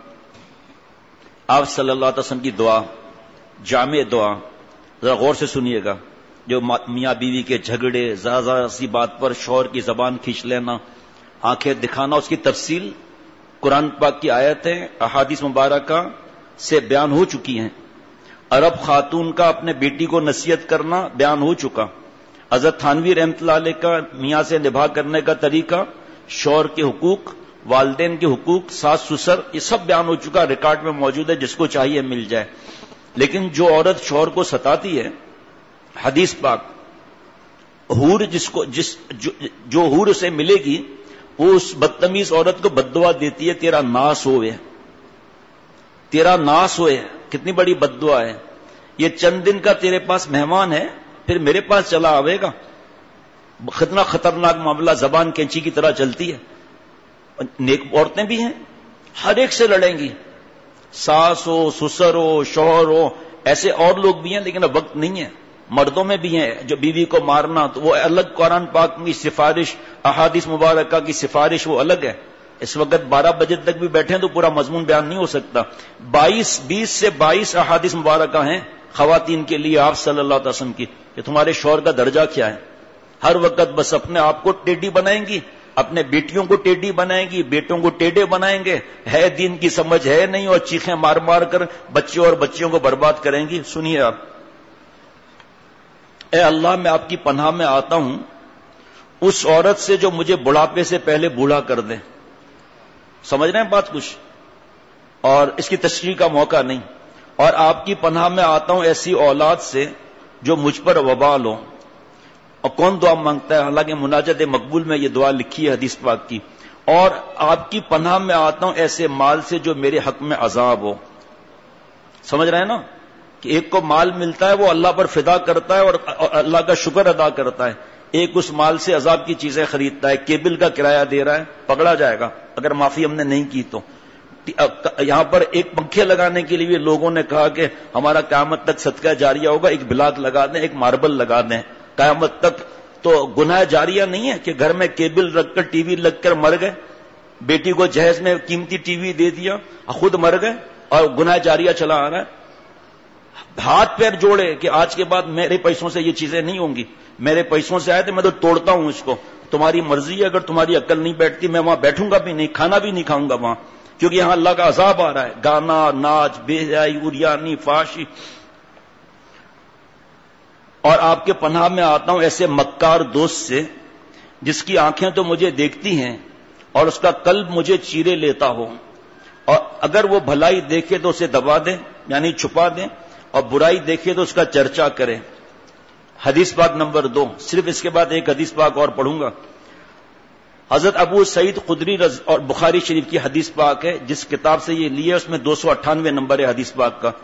آپ صلی اللہ علیہ وسلم کی دعا، جامع دعا، ذرا غور سے سنیے گا، جو میاں بیوی کے جھگڑے، ذرا ذرا سی بات پر شوہر کی زبان کھینچ لینا، آنکھیں دکھانا، اس کی تفصیل قرآن پاک کی آیتیں احادیث مبارکہ سے بیان ہو چکی ہیں۔ عرب خاتون کا اپنے بیٹی کو نصیحت کرنا بیان ہو چکا، حضرت تھانوی رحمۃ اللہ علیہ کا میاں سے نبھا کرنے کا طریقہ، شوہر کے حقوق، والدین کے حقوق، ساس سسر، یہ سب بیان ہو چکا، ریکارڈ میں موجود ہے، جس کو چاہیے مل جائے۔ لیکن جو عورت شوہر کو ستاتی ہے، حدیث پاک، حور جس کو جس جو, جو حور اسے ملے گی، وہ اس بدتمیز عورت کو بددعا دیتی ہے، تیرا ناس ہوئے، تیرا ناس ہوئے۔ کتنی بڑی بددعا ہے، یہ چند دن کا تیرے پاس مہمان ہے، پھر میرے پاس چلا آئے گا۔ کتنا خطرناک معاملہ، زبان کینچی کی طرح چلتی ہے۔ نیک عورتیں بھی ہیں، ہر ایک سے لڑیں گی، ساس ہو، سسر ہو، شوہر ہو، ایسے اور لوگ بھی ہیں، لیکن اب وقت نہیں ہے۔ مردوں میں بھی ہیں جو بیوی کو مارنا، تو وہ الگ قرآن پاک کی سفارش، احادیث مبارکہ کی سفارش وہ الگ ہے۔ اس وقت بارہ بجے تک بھی بیٹھیں تو پورا مضمون بیان نہیں ہو سکتا۔ بائیس بیس سے بائیس احادیث مبارکہ ہیں خواتین کے لیے آپ صلی اللہ علیہ وسلم کی، کہ تمہارے شوہر کا درجہ کیا ہے۔ ہر وقت بس اپنے آپ کو ٹیڈی بنائیں گی، اپنے بیٹیوں کو ٹیڈی بنائیں گی، بیٹوں کو ٹیڈے بنائیں گے، ہے دین کی سمجھ ہے نہیں، اور چیخیں مار مار کر بچوں اور بچیوں کو برباد کریں گی۔ سنیے آپ، اے اللہ میں آپ کی پناہ میں آتا ہوں اس عورت سے جو مجھے بڑھاپے سے پہلے بوڑھا کر دے. سمجھ رہے ہیں بات کچھ؟ اور اس کی تشریح کا موقع نہیں. اور آپ کی پناہ میں آتا ہوں ایسی اولاد سے جو مجھ پر وبال ہو. اور کون دعا مانگتا ہے؟ حالانکہ مناجات مقبول میں یہ دعا لکھی ہے حدیث پاک کی. اور آپ کی پناہ میں آتا ہوں ایسے مال سے جو میرے حق میں عذاب ہو. سمجھ رہے ہیں نا کہ ایک کو مال ملتا ہے وہ اللہ پر فدا کرتا ہے اور اللہ کا شکر ادا کرتا ہے. ایک اس مال سے عذاب کی چیزیں خریدتا ہے, کیبل کا کرایہ دے رہا ہے, پکڑا جائے گا اگر معافی ہم نے نہیں کی تو. یہاں پر ایک پنکھے لگانے کے لیے لوگوں نے کہا کہ ہمارا قیامت تک صدقہ جاریہ ہوگا, ایک بلاک لگا دیں, ایک ماربل لگا دیں قیامت تک. تو گناہ جاریہ نہیں ہے کہ گھر میں کیبل رکھ کر ٹی وی لگ کر مر گئے, بیٹی کو جہیز میں قیمتی ٹی وی دے دیا, خود مر گئے اور گناہ جاریہ چلا آ رہا ہے. ہاتھ پیر جوڑے کہ آج کے بعد میرے پیسوں سے یہ چیزیں نہیں ہوں گی, میرے پیسوں سے آئے تو میں تو توڑتا ہوں اس کو. تمہاری مرضی ہے, اگر تمہاری عقل نہیں بیٹھتی میں وہاں بیٹھوں گا بھی نہیں, کھانا بھی نہیں کھاؤں گا وہاں, کیونکہ یہاں اللہ کا عذاب آ رہا ہے. گانا, ناچ, بے حیائی, عریانی, فحاشی. اور آپ کے پناہ میں آتا ہوں ایسے مکار دوست سے جس کی آنکھیں تو مجھے دیکھتی ہیں اور اس کا قلب مجھے چیرے لیتا ہو, اور اگر وہ بھلائی دیکھے تو اسے دبا دیں یعنی چھپا دیں, اور برائی دیکھے تو اس کا چرچا کرے. حدیث پاک نمبر دو, صرف اس کے بعد ایک حدیث پاک اور پڑھوں گا. حضرت ابو سعید خدری رض اور بخاری شریف کی حدیث پاک ہے, جس کتاب سے یہ لی ہے اس میں دو سو اٹھانوے نمبر ہے حدیث پاک کا.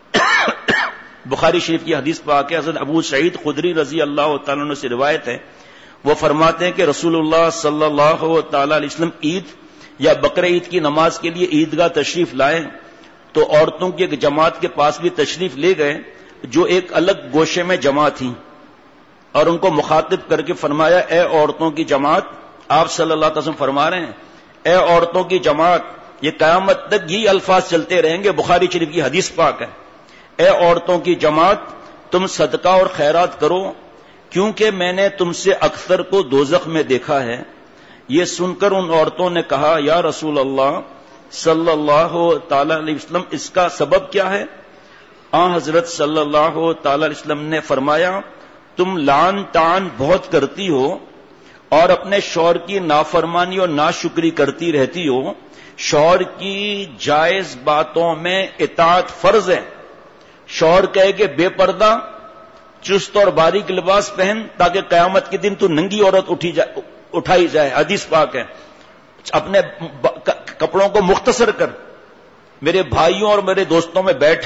بخاری شریف کی حدیث پاک ہے, حضرت ابو سعید خدری رضی اللہ تعالیٰ عنہ سے روایت ہے. وہ فرماتے ہیں کہ رسول اللہ صلی اللہ تعالی علیہ وسلم عید یا بقرہ عید کی نماز کے لیے عیدگاہ تشریف لائے تو عورتوں کی ایک جماعت کے پاس بھی تشریف لے گئے جو ایک الگ گوشے میں جمع تھیں, اور ان کو مخاطب کر کے فرمایا, اے عورتوں کی جماعت. آپ صلی اللہ علیہ وسلم فرما رہے ہیں, اے عورتوں کی جماعت. یہ قیامت تک یہی الفاظ چلتے رہیں گے, بخاری شریف کی حدیث پاک ہے. اے عورتوں کی جماعت, تم صدقہ اور خیرات کرو کیونکہ میں نے تم سے اکثر کو دوزخ میں دیکھا ہے. یہ سن کر ان عورتوں نے کہا, یا رسول اللہ صلی اللہ تعالی علیہ وسلم, اس کا سبب کیا ہے؟ آن حضرت صلی اللہ تعالی علیہ وسلم نے فرمایا, تم لعن طعن بہت کرتی ہو اور اپنے شوہر کی نافرمانی اور ناشکری کرتی رہتی ہو. شوہر کی جائز باتوں میں اطاعت فرض ہے. شوہر کہے کہ بے پردہ, چست اور باریک لباس پہن تاکہ قیامت کے دن تو ننگی عورت اٹھی جائے, اٹھائی جائے. حدیث پاک ہے. اپنے کپڑوں کو مختصر کر, میرے بھائیوں اور میرے دوستوں میں بیٹھ,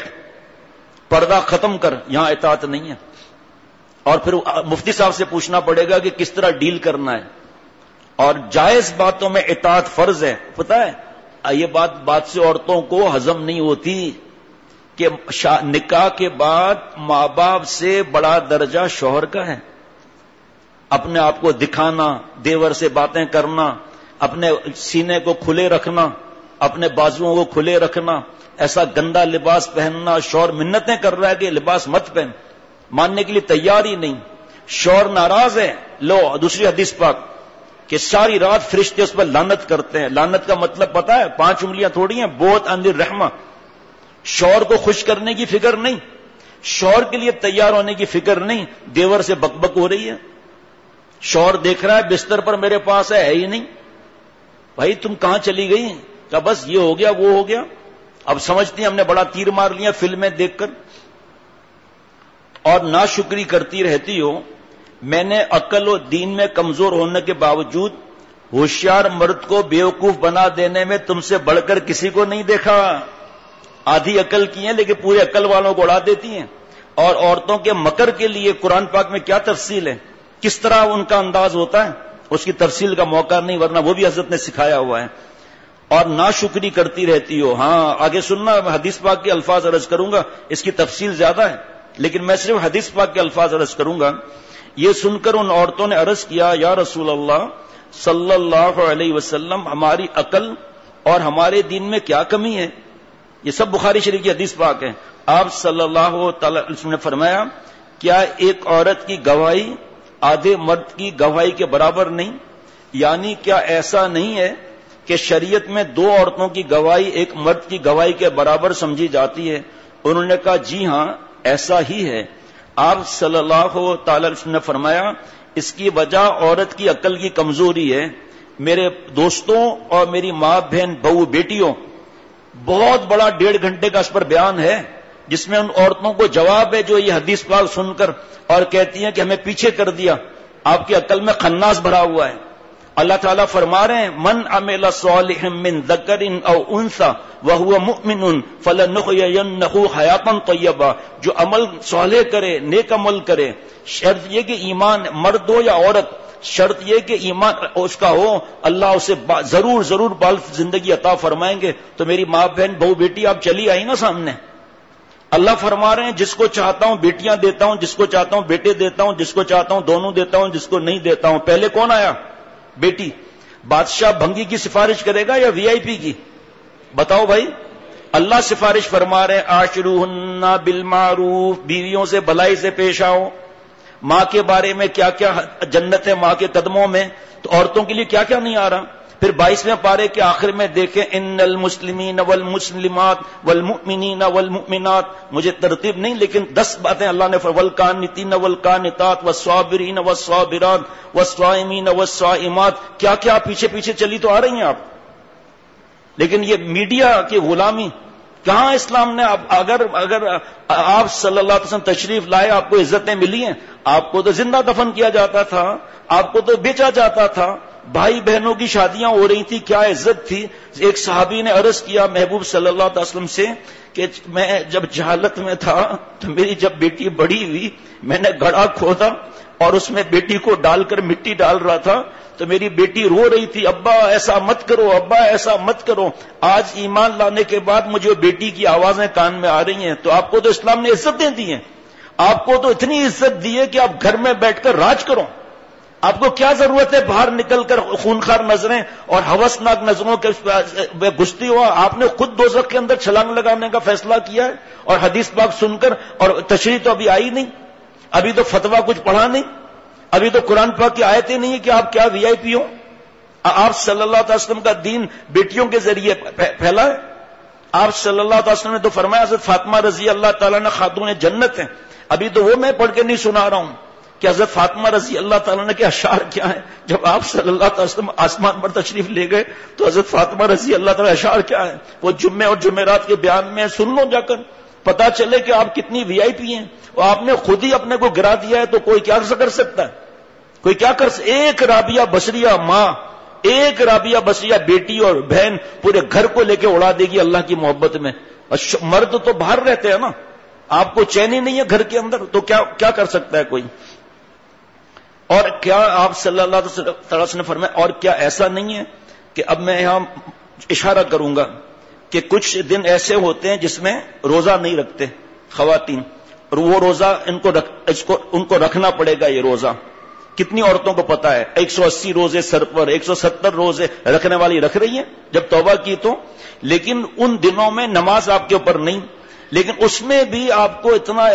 پردہ ختم کر. یہاں اطاعت نہیں ہے. اور پھر مفتی صاحب سے پوچھنا پڑے گا کہ کس طرح ڈیل کرنا ہے. اور جائز باتوں میں اطاعت فرض ہے. پتہ ہے یہ بات بات سے عورتوں کو ہضم نہیں ہوتی کہ نکاح کے بعد ماں باپ سے بڑا درجہ شوہر کا ہے. اپنے آپ کو دکھانا, دیور سے باتیں کرنا, اپنے سینے کو کھلے رکھنا, اپنے بازوؤں کو کھلے رکھنا, ایسا گندا لباس پہننا. شوہر منتیں کر رہا ہے کہ لباس مت پہن, ماننے کے لیے تیار ہی نہیں. شوہر ناراض ہے. لو دوسری حدیث پاک کہ ساری رات فرشتے اس پر لعنت کرتے ہیں. لعنت کا مطلب پتا ہے؟ پانچ انگلیاں تھوڑی ہیں, بہت اندر رحمہ. شوہر کو خوش کرنے کی فکر نہیں, شوہر کے لیے تیار ہونے کی فکر نہیں. دیور سے بک بک ہو رہی ہے. شوہر دیکھ رہا ہے بستر پر میرے پاس ہے ہی نہیں. بھائی تم کہاں چلی گئی؟ کہ بس یہ ہو گیا وہ ہو گیا. اب سمجھتی ہیں ہم نے بڑا تیر مار لیا فلمیں دیکھ کر. اور ناشکری کرتی رہتی ہو. میں نے عقل و دین میں کمزور ہونے کے باوجود ہوشیار مرد کو بیوقوف بنا دینے میں تم سے بڑھ کر کسی کو نہیں دیکھا. آدھی عقل کی ہیں لیکن پورے عقل والوں کو اڑا دیتی ہیں. اور عورتوں کے مکر کے لیے قرآن پاک میں کیا تفصیل ہے, کس طرح ان کا انداز ہوتا ہے, اس کی تفصیل کا موقع نہیں, ورنہ وہ بھی حضرت نے سکھایا ہوا ہے. اور ناشکری کرتی رہتی ہو. ہاں آگے سننا, حدیث پاک کے الفاظ عرض کروں گا, اس کی تفصیل زیادہ ہے لیکن میں صرف حدیث پاک کے الفاظ عرض کروں گا. یہ سن کر ان عورتوں نے عرض کیا, یا رسول اللہ صلی اللہ علیہ وسلم, ہماری عقل اور ہمارے دین میں کیا کمی ہے؟ یہ سب بخاری شریف کی حدیث پاک ہے. آپ صلی اللہ تعالی علیہ وسلم نے فرمایا, کیا ایک عورت کی گواہی آدھے مرد کی گواہی کے برابر نہیں؟ یعنی کیا ایسا نہیں ہے کہ شریعت میں دو عورتوں کی گواہی ایک مرد کی گواہی کے برابر سمجھی جاتی ہے؟ انہوں نے کہا جی ہاں ایسا ہی ہے. آپ صلی اللہ تعالی علیہ وسلم نے فرمایا, اس کی وجہ عورت کی عقل کی کمزوری ہے. میرے دوستوں اور میری ماں بہن بہو بیٹیوں، بہت بڑا ڈیڑھ گھنٹے کا اس پر بیان ہے جس میں ان عورتوں کو جواب ہے جو یہ حدیث پاک سن کر اور کہتی ہیں کہ ہمیں پیچھے کر دیا. آپ کی عقل میں خناس بھرا ہوا ہے. اللہ تعالیٰ فرما رہے ہیں من عمل صالحا من ذکر او انثى وهو مؤمن فلنحيينه حیاتا طیبا. جو عمل صالح کرے، نیک عمل کرے، شرط یہ کہ ایمان، مرد ہو یا عورت، شرط یہ کہ ایمان اس کا ہو، اللہ اسے ضرور ضرور بال زندگی عطا فرمائیں گے. تو میری ماں بہن بہو بیٹی آپ چلی آئی نا سامنے. اللہ فرما رہے ہیں جس کو چاہتا ہوں بیٹیاں دیتا ہوں، جس کو چاہتا ہوں بیٹے دیتا ہوں، جس کو چاہتا ہوں دونوں دیتا ہوں، جس کو نہیں دیتا ہوں. پہلے کون آیا؟ بیٹی. بادشاہ بھنگی کی سفارش کرے گا یا وی آئی پی کی؟ بتاؤ بھائی. اللہ سفارش فرما رہے ہیں عاشروہن بالمعروف، بیویوں سے بھلائی سے پیش آؤ. ماں کے بارے میں کیا کیا جنت ہے ماں کے قدموں میں، تو عورتوں کے لیے کیا کیا نہیں آ رہا. پھر بائیسویں پارے کے آخر میں دیکھیں ان المسلمین والمسلمات والمؤمنین والمؤمنات. مجھے ترتیب نہیں لیکن دس باتیں اللہ نے فرمائی. والقانتین والقانتات والصابرین والصابرات والصائمین والصائمات. کیا کیا پیچھے پیچھے چلی تو آ رہی ہیں آپ. لیکن یہ میڈیا کی غلامی کہاں اسلام نے. اگر اگر آپ صلی اللہ علیہ وسلم تشریف لائے آپ کو عزتیں ملی ہیں. آپ کو تو زندہ دفن کیا جاتا تھا، آپ کو تو بیچا جاتا تھا. بھائی بہنوں کی شادیاں ہو رہی تھی، کیا عزت تھی. ایک صحابی نے عرض کیا محبوب صلی اللہ علیہ وسلم سے کہ میں جب جہالت میں تھا تو میری جب بیٹی بڑی ہوئی میں نے گڑھا کھودا اور اس میں بیٹی کو ڈال کر مٹی ڈال رہا تھا تو میری بیٹی رو رہی تھی ابا ایسا مت کرو، ابا ایسا مت کرو. آج ایمان لانے کے بعد مجھے بیٹی کی آوازیں کان میں آ رہی ہیں. تو آپ کو تو اسلام نے عزتیں دی ہیں، آپ کو تو اتنی عزت دی ہے کہ آپ گھر میں بیٹھ کر راج کرو. آپ کو کیا ضرورت ہے باہر نکل کر خونخوار نظریں اور ہوسناک نظروں کے گھستی ہوا. آپ نے خود دوزخ کے اندر چھلانگ لگانے کا فیصلہ کیا ہے اور حدیث پاک سن کر. اور تشریح تو ابھی آئی نہیں، ابھی تو فتویٰ کچھ پڑھا نہیں، ابھی تو قرآن پاک کی آیتیں نہیں کہ آپ کیا وی آئی پی ہو. آپ صلی اللہ علیہ وسلم کا دین بیٹیوں کے ذریعے پھیلا ہے. آپ صلی اللہ علیہ وسلم نے تو فرمایا حضرت فاطمہ رضی اللہ تعالیٰ نے خاتون جنت ہیں. ابھی تو وہ میں پڑھ کے نہیں سنا رہا ہوں کہ حضرت فاطمہ رضی اللہ تعالیٰ نے کے اشعار کیا ہیں. جب آپ صلی اللہ علیہ وسلم آسمان پر تشریف لے گئے تو حضرت فاطمہ رضی اللہ تعالیٰ اشعار کیا ہیں وہ جمعے اور جمعرات کے بیان میں سن لو جا کر، پتا چلے کہ آپ کتنی وی آئی پی ہیں. اور آپ نے خود ہی اپنے کو گرا دیا ہے تو کوئی کیا کر سکتا ہے؟ کوئی کیا کر سکتا؟ ایک رابعہ بصریہ ماں، ایک رابعہ بصریہ بیٹی اور بہن پورے گھر کو لے کے اڑا دے گی اللہ کی محبت میں. مرد تو باہر رہتے ہیں نا، آپ کو چین ہی نہیں ہے گھر کے اندر تو کیا کیا کر سکتا ہے کوئی. اور کیا آپ صلی اللہ علیہ وسلم نے فرمایا اور کیا ایسا نہیں ہے کہ اب میں یہاں اشارہ کروں گا کہ کچھ دن ایسے ہوتے ہیں جس میں روزہ نہیں رکھتے خواتین، اور وہ روزہ ان کو رکھ اس کو ان کو رکھنا پڑے گا. یہ روزہ کتنی عورتوں کو پتا ہے؟ ایک سو اسی روزے سر پر، ایک سو ستر روزے رکھنے والی رکھ رہی ہیں جب توبہ کی تو. لیکن ان دنوں میں نماز آپ کے اوپر نہیں، لیکن اس میں بھی آپ کو اتنا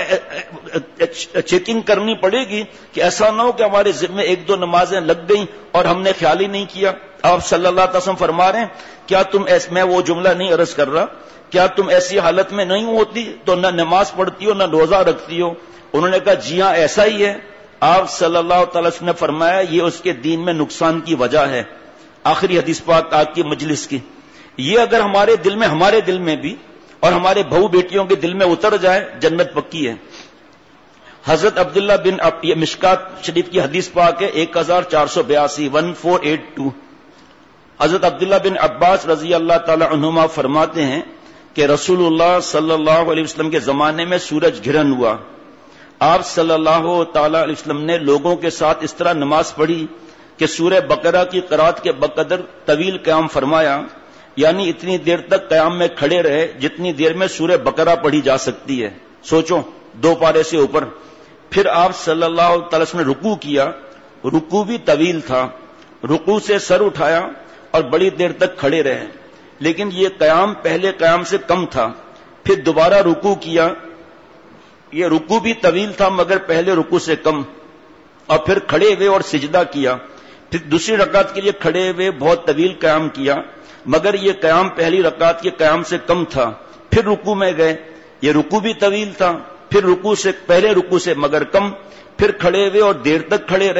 چیکنگ کرنی پڑے گی کہ ایسا نہ ہو کہ ہمارے ذمہ ایک دو نمازیں لگ گئیں اور ہم نے خیال ہی نہیں کیا. آپ صلی اللہ علیہ وسلم فرما رہے ہیں کیا تم ایس میں وہ جملہ نہیں عرض کر رہا، کیا تم ایسی حالت میں نہیں ہوتی تو نہ نماز پڑھتی ہو نہ روزہ رکھتی ہو؟ انہوں نے کہا جی ہاں ایسا ہی ہے. آپ صلی اللہ تعالی وسلم نے فرمایا یہ اس کے دین میں نقصان کی وجہ ہے. آخری حدیث پاک آج کی مجلس کی، یہ اگر ہمارے دل میں ہمارے دل میں بھی اور ہمارے بہو بیٹیوں کے دل میں اتر جائے جنت پکی ہے. حضرت عبداللہ بن یہ مشکات شریف کی حدیث پاک ہے ایک ہزار چار سو بیاسی ون فور ایٹ ٹو. حضرت عبداللہ بن عباس رضی اللہ تعالی عنہما فرماتے ہیں کہ رسول اللہ صلی اللہ علیہ وسلم کے زمانے میں سورج گرہن ہوا. آپ صلی اللہ تعالی علیہ وسلم نے لوگوں کے ساتھ اس طرح نماز پڑھی کہ سورہ بقرہ کی قرات کے بقدر طویل قیام فرمایا، یعنی اتنی دیر تک قیام میں کھڑے رہے جتنی دیر میں سورہ بقرہ پڑھی جا سکتی ہے. سوچو دو پارے سے اوپر. پھر آپ صلی اللہ تعالی وسلم نے رکوع کیا، رکوع بھی طویل تھا، رکوع سے سر اٹھایا اور بڑی دیر تک کھڑے رہے، لیکن یہ قیام پہلے قیام سے کم تھا. پھر دوبارہ رکوع کیا، یہ رکوع بھی طویل تھا مگر پہلے رکوع سے کم، اور پھر کھڑے ہوئے اور سجدہ کیا. پھر دوسری رکعت کے لیے کھڑے ہوئے بہت طویل قیام کیا مگر یہ قیام پہلی رکعت کے قیام سے کم تھا. پھر رکوع میں گئے، یہ رکوع بھی طویل تھا، پھر رکوع سے پہلے رکوع سے مگر کم. پھر کھڑے ہوئے اور دیر تک کھڑے رہے.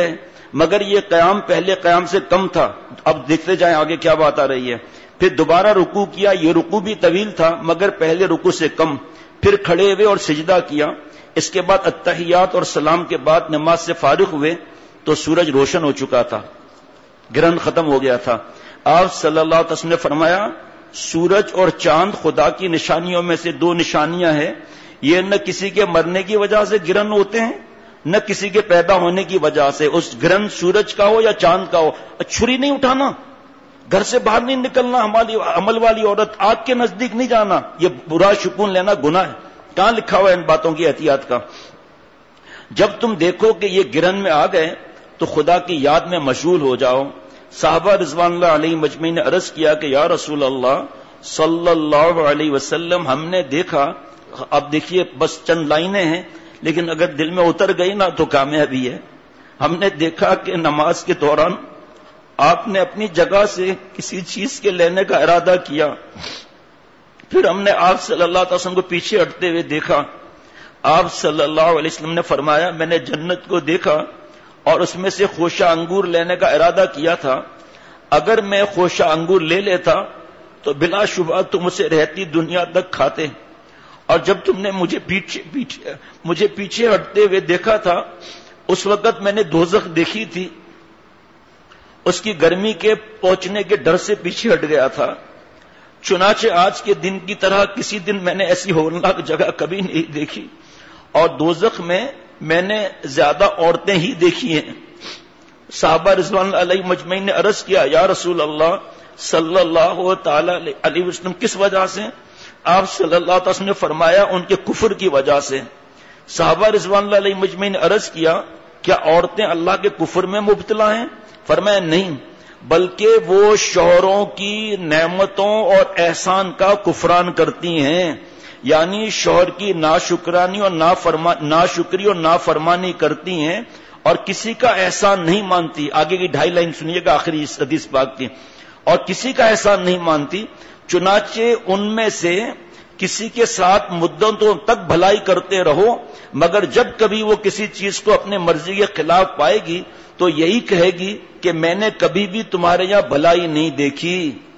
مگر یہ قیام پہلے قیام سے کم تھا. اب دیکھتے جائیں آگے کیا بات آ رہی ہے. پھر دوبارہ رکوع کیا, یہ رکوع بھی طویل تھا مگر پہلے رکوع سے کم. پھر کھڑے ہوئے اور سجدہ کیا. اس کے بعد اتحیات اور سلام کے بعد نماز سے فارغ ہوئے تو سورج روشن ہو چکا تھا, گرہن ختم ہو گیا تھا. آپ صلی اللہ علیہ وسلم نے فرمایا سورج اور چاند خدا کی نشانیوں میں سے دو نشانیاں ہیں, یہ نہ کسی کے مرنے کی وجہ سے گرہن ہوتے ہیں نہ کسی کے پیدا ہونے کی وجہ سے. اس گرہن سورج کا ہو یا چاند کا ہو, چھری نہیں اٹھانا, گھر سے باہر نہیں نکلنا, ہماری عمل والی عورت آگ کے نزدیک نہیں جانا, یہ برا شکون لینا گناہ ہے. کہاں لکھا ہوا ہے ان باتوں کی احتیاط کا؟ جب تم دیکھو کہ یہ گرہن میں آ گئے تو خدا کی یاد میں مشغول ہو جاؤ. صحابہ رضوان اللہ علیہ مجمعین نے عرض کیا کہ یا رسول اللہ صلی اللہ علیہ وسلم, ہم نے دیکھا, اب دیکھیے بس چند لائنیں ہیں لیکن اگر دل میں اتر گئی نا تو کامیابی ہے. ہم نے دیکھا کہ نماز کے دوران آپ نے اپنی جگہ سے کسی چیز کے لینے کا ارادہ کیا. پھر ہم نے آپ صلی اللہ علیہ وسلم کو پیچھے ہٹتے ہوئے دیکھا. آپ صلی اللہ علیہ وسلم نے فرمایا میں نے جنت کو دیکھا اور اس میں سے خوشہ انگور لینے کا ارادہ کیا تھا. اگر میں خوشہ انگور لے لیتا تو بلا شبہ تم اسے رہتی دنیا تک کھاتے, اور جب تم نے مجھے پیچھے پیچھے مجھے پیچھے ہٹتے ہوئے دیکھا تھا اس وقت میں نے دوزخ دیکھی تھی, اس کی گرمی کے پہنچنے کے ڈر سے پیچھے ہٹ گیا تھا. چنانچہ آج کے دن کی طرح کسی دن میں نے ایسی ہولناک جگہ کبھی نہیں دیکھی, اور دوزخ میں میں نے زیادہ عورتیں ہی دیکھی ہیں. صحابہ رضوان اللہ علیہ مجمعین نے عرض کیا یا رسول اللہ صلی اللہ تعالی علیہ وسلم کس وجہ سے؟ آپ صلی اللہ علیہ وسلم نے فرمایا ان کے کفر کی وجہ سے. صحابہ رضوان اللہ علیہ مجمعین نے عرض کیا کیا عورتیں اللہ کے کفر میں مبتلا ہیں؟ فرمایا نہیں, بلکہ وہ شوہروں کی نعمتوں اور احسان کا کفران کرتی ہیں, یعنی شوہر کی ناشکرانی اور نافرما ناشکری اور نافرمانی کرتی ہیں اور کسی کا احسان نہیں مانتی. آگے کی ڈھائی لائن سنیے گا آخری حدیث پاک کی. اور کسی کا احسان نہیں مانتی, چنانچہ ان میں سے کسی کے ساتھ مدتوں تک بھلائی کرتے رہو, مگر جب کبھی وہ کسی چیز کو اپنے مرضی کے خلاف پائے گی تو یہی کہے گی کہ میں نے کبھی بھی تمہارے یہاں بھلائی نہیں دیکھی.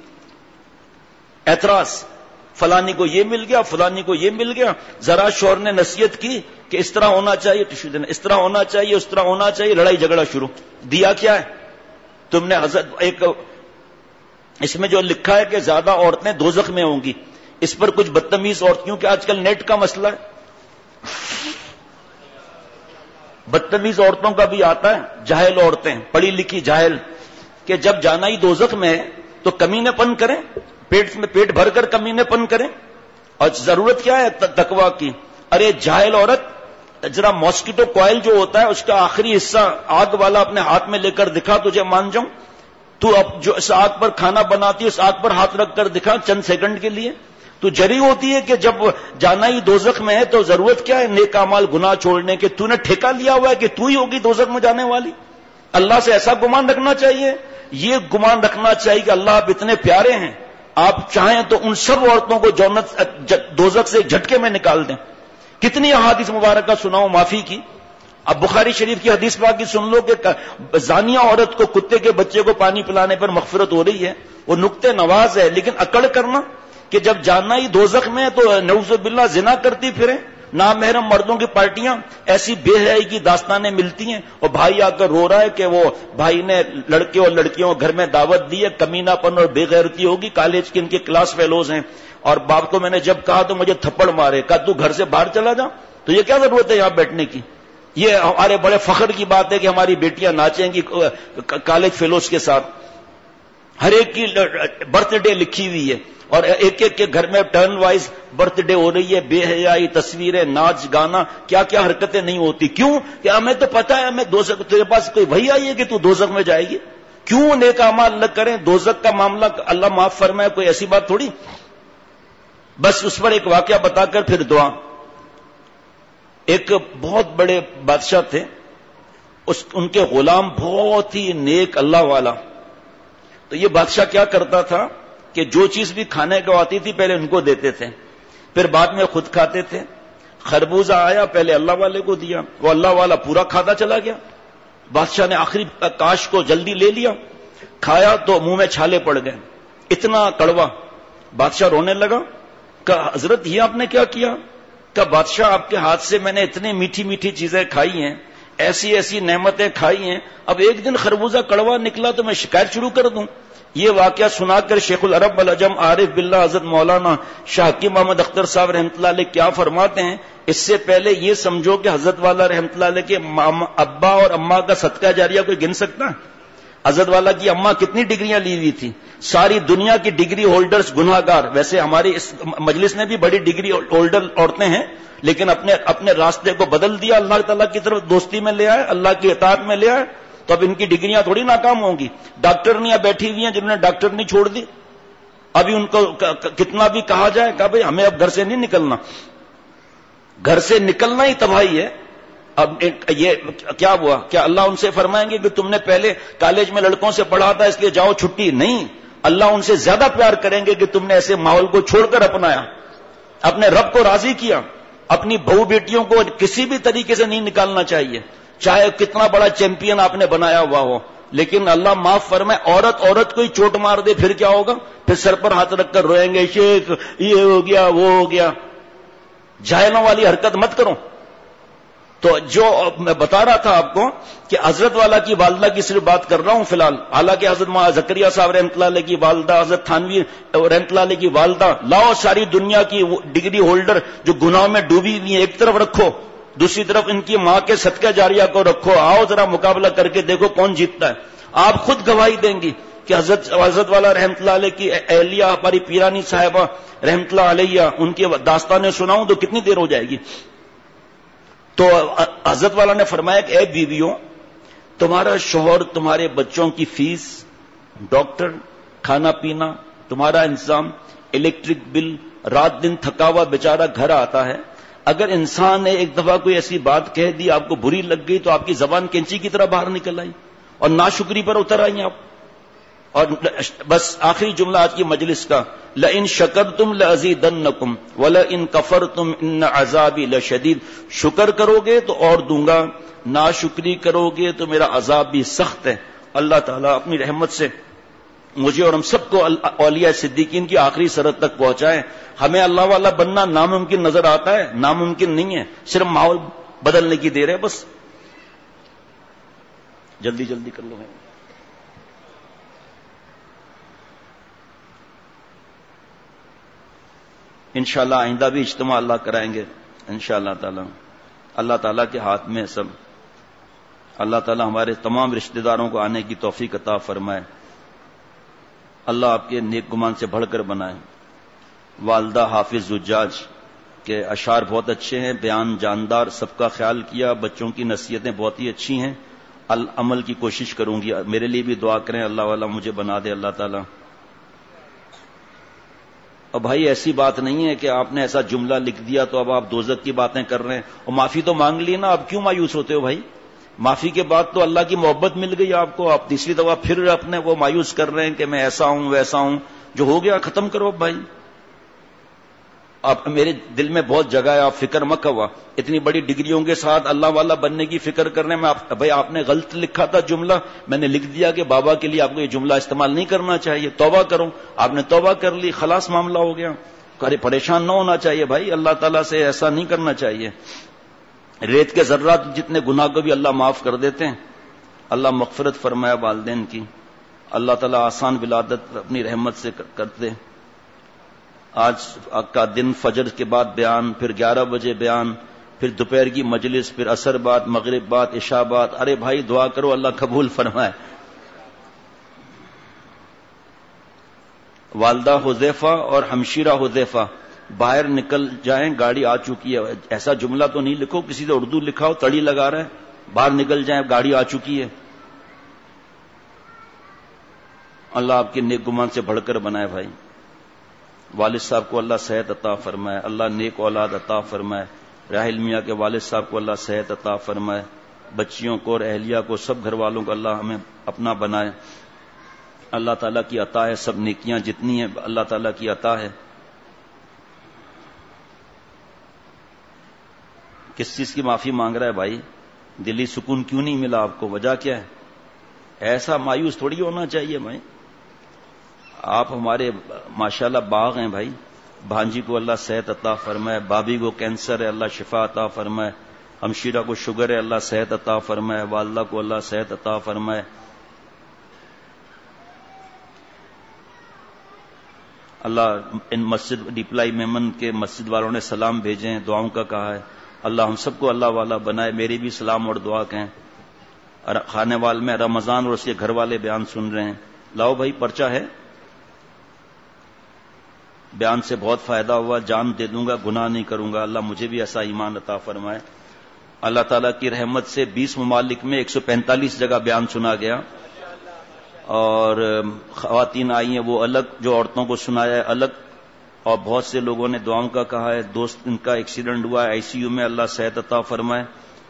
اعتراض, فلانی کو یہ مل گیا فلانی کو یہ مل گیا. ذرا شوہر نے نصیحت کی کہ اس طرح ہونا چاہیے, ٹشو دینا, اس طرح ہونا چاہیے اس طرح ہونا چاہیے, لڑائی جھگڑا شروع. دیا کیا ہے تم نے؟ حضرت ایک اس میں جو لکھا ہے کہ زیادہ عورتیں دوزخ میں ہوں گی, اس پر کچھ بدتمیز عورت, کیونکہ آج کل نیٹ کا مسئلہ ہے, بدتمیز عورتوں کا بھی آتا ہے, جاہل عورتیں, پڑھی لکھی جاہل, کہ جب جانا ہی دوزخ میں ہے تو کمینے پن کریں, پیٹ میں پیٹ بھر کر کمینے پن کریں. اور ضرورت کیا ہے تقویٰ کی؟ ارے جاہل عورت, ذرا ماسکیٹو کوائل جو ہوتا ہے اس کا آخری حصہ آگ والا اپنے ہاتھ میں لے کر دکھا, تجھے مان جاؤں. تو اب جو اس آگ پر کھانا بناتی ہے اس آگ پر ہاتھ رکھ کر دکھا چند سیکنڈ کے لیے. تو جری ہوتی ہے کہ جب جانا ہی دوزخ میں ہے تو ضرورت کیا ہے نیک اعمال گناہ چھوڑنے کے؟ تو نے ٹھیکہ لیا ہوا ہے کہ تو ہی ہوگی دوزخ میں جانے والی. اللہ سے ایسا گمان رکھنا چاہیے, یہ گمان رکھنا چاہیے کہ اللہ آپ اتنے پیارے ہیں, آپ چاہیں تو ان سب عورتوں کو جنت دوزخ سے جھٹکے میں نکال دیں. کتنی احادیث مبارکہ سناؤ معافی کی. اب بخاری شریف کی حدیث پاک کی سن لو کہ زانیہ عورت کو کتے کے بچے کو پانی پلانے پر مغفرت ہو رہی ہے, وہ نقطے نواز ہے. لیکن اکڑ کرنا کہ جب جانا ہی دوزخ میں تو نعوذ باللہ زنا کرتی پھریں, نامحرم مردوں کی پارٹیاں, ایسی بے حیائی کی داستانیں ملتی ہیں. اور بھائی آ کر رو رہا ہے کہ وہ بھائی نے لڑکے اور لڑکیوں گھر میں دعوت دی ہے, کمینہ پن اور بے غیرتی ہوگی, کالج کے ان کے کلاس فیلوز ہیں, اور باپ کو میں نے جب کہا تو مجھے تھپڑ مارے, کہا تو گھر سے باہر چلا جا. تو یہ کیا ضرورت ہے یہاں بیٹھنے کی؟ یہ ہمارے بڑے فخر کی بات ہے کہ ہماری بیٹیاں ناچیں گی کالج فیلوز کے ساتھ. ہر ایک کی برتھ ڈے لکھی ہوئی ہے اور ایک ایک کے گھر میں ٹرن وائز برتھ ڈے ہو رہی ہے, بے حیائی, تصویریں, ناچ گانا, کیا کیا حرکتیں نہیں ہوتی. کیوں کہ ہمیں تو پتا ہے ہمیں دوزخ, تیرے پاس کوئی وہی آئی ہے کہ تو دوزخ میں جائے گی. کیوں نیک اعمال نہ کریں؟ دوزخ کا معاملہ اللہ معاف فرمائے, کوئی ایسی بات تھوڑی. بس اس پر ایک واقعہ بتا کر پھر دعا. ایک بہت بڑے بادشاہ تھے, اس ان کے غلام بہت ہی نیک اللہ والا. تو یہ بادشاہ کیا کرتا تھا کہ جو چیز بھی کھانے کو آتی تھی پہلے ان کو دیتے تھے, پھر بعد میں خود کھاتے تھے. خربوزہ آیا, پہلے اللہ والے کو دیا, وہ اللہ والا پورا کھاتا چلا گیا. بادشاہ نے آخری کاش کو جلدی لے لیا، کھایا تو منہ میں چھالے پڑ گئے، اتنا کڑوا۔ بادشاہ رونے لگا، کہا حضرت یہ آپ نے کیا کیا؟ کہا بادشاہ آپ کے ہاتھ سے میں نے اتنی میٹھی میٹھی چیزیں کھائی ہیں، ایسی ایسی نعمتیں کھائی ہیں، اب ایک دن خربوزہ کڑوا نکلا تو میں شکایت شروع کر دوں؟ یہ واقعہ سنا کر شیخ العرب والعجم عارف باللہ حضرت مولانا شاہ حکیم محمد اختر صاحب رحمۃ اللہ علیہ کیا فرماتے ہیں، اس سے پہلے یہ سمجھو کہ حضرت والا رحمۃ اللہ علیہ کے ابا اور اماں کا صدقہ جاریہ کوئی گن سکتا ہے؟ حضرت والا کی اماں کتنی ڈگریاں لی ہوئی تھی، ساری دنیا کی ڈگری ہولڈرز گناہ گار۔ ویسے ہماری اس مجلس میں بھی بڑی ڈگری ہولڈر عورتیں ہیں، لیکن اپنے اپنے راستے کو بدل دیا، اللہ تعالیٰ کی طرف دوستی میں لے آئے، اللہ کی اطاعت میں لے آئے، تو اب ان کی ڈگریاں تھوڑی ناکام ہوں گی۔ ڈاکٹرنیاں بیٹھی ہوئی ہیں جنہوں نے ڈاکٹرنی چھوڑ دی، ابھی ان کو کتنا بھی کہا جائے کہ بھائی ہمیں اب گھر سے نہیں نکلنا، گھر سے نکلنا ہی تباہی ہے۔ اب یہ کیا ہوا؟ کیا اللہ ان سے فرمائیں گے کہ تم نے پہلے کالج میں لڑکوں سے پڑھا تھا اس لیے جاؤ چھٹی؟ نہیں، اللہ ان سے زیادہ پیار کریں گے کہ تم نے ایسے ماحول کو چھوڑ کر اپنایا، اپنے رب کو راضی کیا۔ اپنی بہو بیٹیوں کو کسی بھی طریقے سے نہیں نکالنا چاہیے، چاہے کتنا بڑا چیمپئن آپ نے بنایا ہوا ہو، لیکن اللہ معاف فرمائے عورت عورت کو ہی چوٹ مار دے پھر کیا ہوگا؟ پھر سر پر ہاتھ رکھ کر روئیں گے، شیخ یہ ہو گیا وہ ہو گیا۔ جاہلوں والی حرکت مت کرو۔ تو جو میں بتا رہا تھا آپ کو کہ حضرت والا کی والدہ کی صرف بات کر رہا ہوں فی الحال، حالانکہ حضرت زکریا صاحب رحمۃ اللہ علیہ کی والدہ، حضرت تھانوی رحمۃ اللہ علیہ کی والدہ، لاؤ ساری دنیا کی ڈگری ہولڈر جو گناہ میں ڈوبی ہوئی ہیں ایک طرف رکھو، دوسری طرف ان کی ماں کے صدقہ جاریہ کو رکھو، آؤ ذرا مقابلہ کر کے دیکھو کون جیتتا ہے۔ آپ خود گواہی دیں گی کہ حضرت حضرت والا رحمۃ اللہ علیہ کی اہلیہ ہماری پیرانی صاحبہ رحمۃ اللہ علیہ ان کی داستانیں سناؤں تو کتنی دیر ہو جائے گی۔ تو حضرت والا نے فرمایا کہ اے بیویوں، تمہارا شوہر تمہارے بچوں کی فیس، ڈاکٹر، کھانا پینا، تمہارا انتظام، الیکٹرک بل، رات دن تھکا ہوا بیچارہ گھر آتا ہے، اگر انسان نے ایک دفعہ کوئی ایسی بات کہہ دی آپ کو بری لگ گئی تو آپ کی زبان کینچی کی طرح باہر نکل آئی اور ناشکری پر اتر آئی آپ۔ اور بس آخری جملہ آج کی مجلس کا، لئن شکرتم لازیدنکم ولئن کفرتم ان عذابی لشدید، شکر کرو گے تو اور دوں گا، ناشکری کرو گے تو میرا عذاب بھی سخت ہے۔ اللہ تعالیٰ اپنی رحمت سے مجھے اور ہم سب کو اولیاء صدیقین کی آخری سرحد تک پہنچائے۔ ہمیں اللہ والا بننا ناممکن نظر آتا ہے، ناممکن نہیں ہے، صرف ماحول بدلنے کی دیر ہے بس۔ جلدی جلدی کر لو۔ انشاءاللہ آئندہ بھی اجتماع اللہ کرائیں گے انشاءاللہ تعالیٰ۔ اللہ تعالیٰ کے ہاتھ میں سب، اللہ تعالیٰ ہمارے تمام رشتہ داروں کو آنے کی توفیق عطا فرمائے، اللہ آپ کے نیک گمان سے بڑھ کر بنائے۔ والدہ حافظ زجاج کے اشعار بہت اچھے ہیں، بیان جاندار، سب کا خیال کیا، بچوں کی نصیحتیں بہت ہی اچھی ہیں، عمل کی کوشش کروں گی۔ میرے لیے بھی دعا کریں، اللہ والا مجھے بنا دے اللہ تعالیٰ۔ اور بھائی ایسی بات نہیں ہے کہ آپ نے ایسا جملہ لکھ دیا تو اب آپ دوزخ کی باتیں کر رہے ہیں، اور معافی تو مانگ لی نا، اب کیوں مایوس ہوتے ہو بھائی؟ معافی کے بعد تو اللہ کی محبت مل گئی آپ کو، آپ تیسری دفعہ پھر اپنے وہ مایوس کر رہے ہیں کہ میں ایسا ہوں ویسا ہوں۔ جو ہو گیا ختم کرو بھائی۔ آپ میرے دل میں بہت جگہ ہے، آپ فکر مت ہوا، اتنی بڑی ڈگریوں کے ساتھ اللہ والا بننے کی فکر کرنے میں آپ بھائی آپ نے غلط لکھا تھا جملہ، میں نے لکھ دیا کہ بابا کے لیے آپ کو یہ جملہ استعمال نہیں کرنا چاہیے، توبہ کرو، آپ نے توبہ کر لی، خلاص معاملہ ہو گیا۔ ارے پریشان نہ ہونا چاہیے بھائی، اللہ تعالیٰ سے ایسا نہیں کرنا چاہیے۔ ریت کے ذرات جتنے گناہ کو بھی اللہ معاف کر دیتے ہیں، اللہ مغفرت فرمایا والدین کی، اللہ تعالیٰ آسان ولادت اپنی رحمت سے کرتے۔ آج کا دن فجر کے بعد بیان، پھر گیارہ بجے بیان، پھر دوپہر کی مجلس، پھر عصر بعد، مغرب بعد، عشاء بعد۔ ارے بھائی دعا کرو اللہ قبول فرمائے۔ والدہ حذیفہ اور ہمشیرہ حذیفہ باہر نکل جائیں، گاڑی آ چکی ہے۔ ایسا جملہ تو نہیں لکھو، کسی سے اردو لکھاؤ، تڑی لگا رہا ہے، باہر نکل جائیں گاڑی آ چکی ہے۔ اللہ آپ کے نیک گمان سے بڑھ کر بنائے بھائی۔ والد صاحب کو اللہ صحت عطا فرمائے، اللہ نیک اولاد عطا فرمائے۔ راحل میاں کے والد صاحب کو اللہ صحت عطا فرمائے، بچیوں کو اور اہلیہ کو، سب گھر والوں کو اللہ ہمیں اپنا بنائے۔ اللہ تعالیٰ کی عطا ہے، سب نیکیاں جتنی ہیں اللہ تعالیٰ کی عطا ہے۔ کس چیز کی معافی مانگ رہا ہے بھائی؟ دلی سکون کیوں نہیں ملا آپ کو؟ وجہ کیا ہے؟ ایسا مایوس تھوڑی ہونا چاہیے بھائی. آپ ہمارے ماشاءاللہ باغ ہیں بھائی. بھانجی کو اللہ صحت عطا فرمائے، بابی کو کینسر ہے اللہ شفا عطا فرمائے، ہمشیرہ کو شوگر ہے اللہ صحت عطا فرمائے، والدہ کو اللہ صحت عطا فرمائے. اللہ ان مسجد ڈپلائی میمن کے مسجد والوں نے سلام بھیجے ہیں، دعاؤں کا کہا ہے. اللہ ہم سب کو اللہ والا بنائے. میری بھی سلام اور دعا کہیں. خانے وال میں رمضان اور اس کے گھر والے بیان سن رہے ہیں. لاؤ بھائی پرچہ ہے. بیان سے بہت فائدہ ہوا، جان دے دوں گا، گناہ نہیں کروں گا. اللہ مجھے بھی ایسا ایمان عطا فرمائے. اللہ تعالیٰ کی رحمت سے بیس ممالک میں ایک سو پینتالیس جگہ بیان سنا گیا، اور خواتین آئی ہیں وہ الگ، جو عورتوں کو سنایا ہے الگ، اور بہت سے لوگوں نے دعاؤں کا کہا ہے. دوست ان کا ایکسیڈنٹ ہوا ہے آئی سی یو میں، اللہ صحت عطا فرمائے.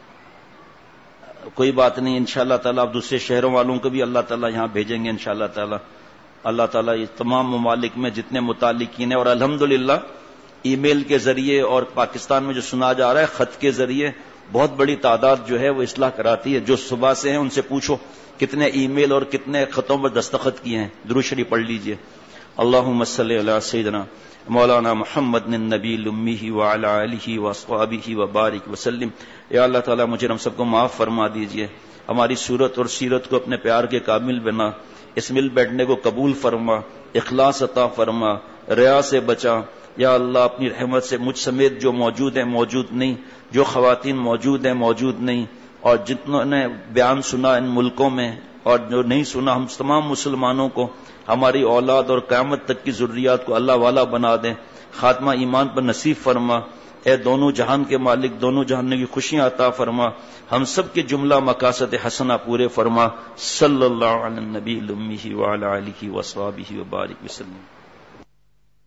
کوئی بات نہیں، انشاءاللہ تعالیٰ اب دوسرے شہروں والوں کو بھی اللہ تعالیٰ یہاں بھیجیں گے انشاءاللہ تعالیٰ. اللہ تعالیٰ یہ تمام ممالک میں جتنے متعلقین ہیں، اور الحمدللہ ای میل کے ذریعے اور پاکستان میں جو سنا جا رہا ہے خط کے ذریعے بہت بڑی تعداد جو ہے وہ اصلاح کراتی ہے. جو صبح سے ہیں ان سے پوچھو کتنے ای میل اور کتنے خطوں پر دستخط کیے ہیں. درود شریف پڑھ لیجئے. اللہم صلی علی سیدنا مولانا محمد النبی الامی وعلی آلہ واصحابہ وبارک وسلم. یا اللہ تعالیٰ مجھے ہم سب کو معاف فرما دیجئے. ہماری صورت اور سیرت کو اپنے پیار کے کامل بنا. اس مل بیٹھنے کو قبول فرما، اخلاص عطا فرما، ریا سے بچا. یا اللہ اپنی رحمت سے مجھ سمیت جو موجود ہیں موجود نہیں، جو خواتین موجود ہیں موجود نہیں، اور جتنوں نے بیان سنا ان ملکوں میں اور جو نہیں سنا، ہم تمام مسلمانوں کو، ہماری اولاد اور قیامت تک کی ذریات کو اللہ والا بنا دیں. خاتمہ ایمان پر نصیب فرما. اے دونوں جہان کے مالک، دونوں جہان کی خوشیاں عطا فرما. ہم سب کے جملہ مقاصد حسنہ پورے فرما. صلی اللہ علی النبی الامی وعلی آلہ وصحبہ وبارک وسلم.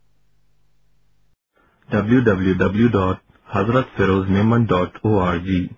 W W W dot Hazrat Feroz Memon dot O R جی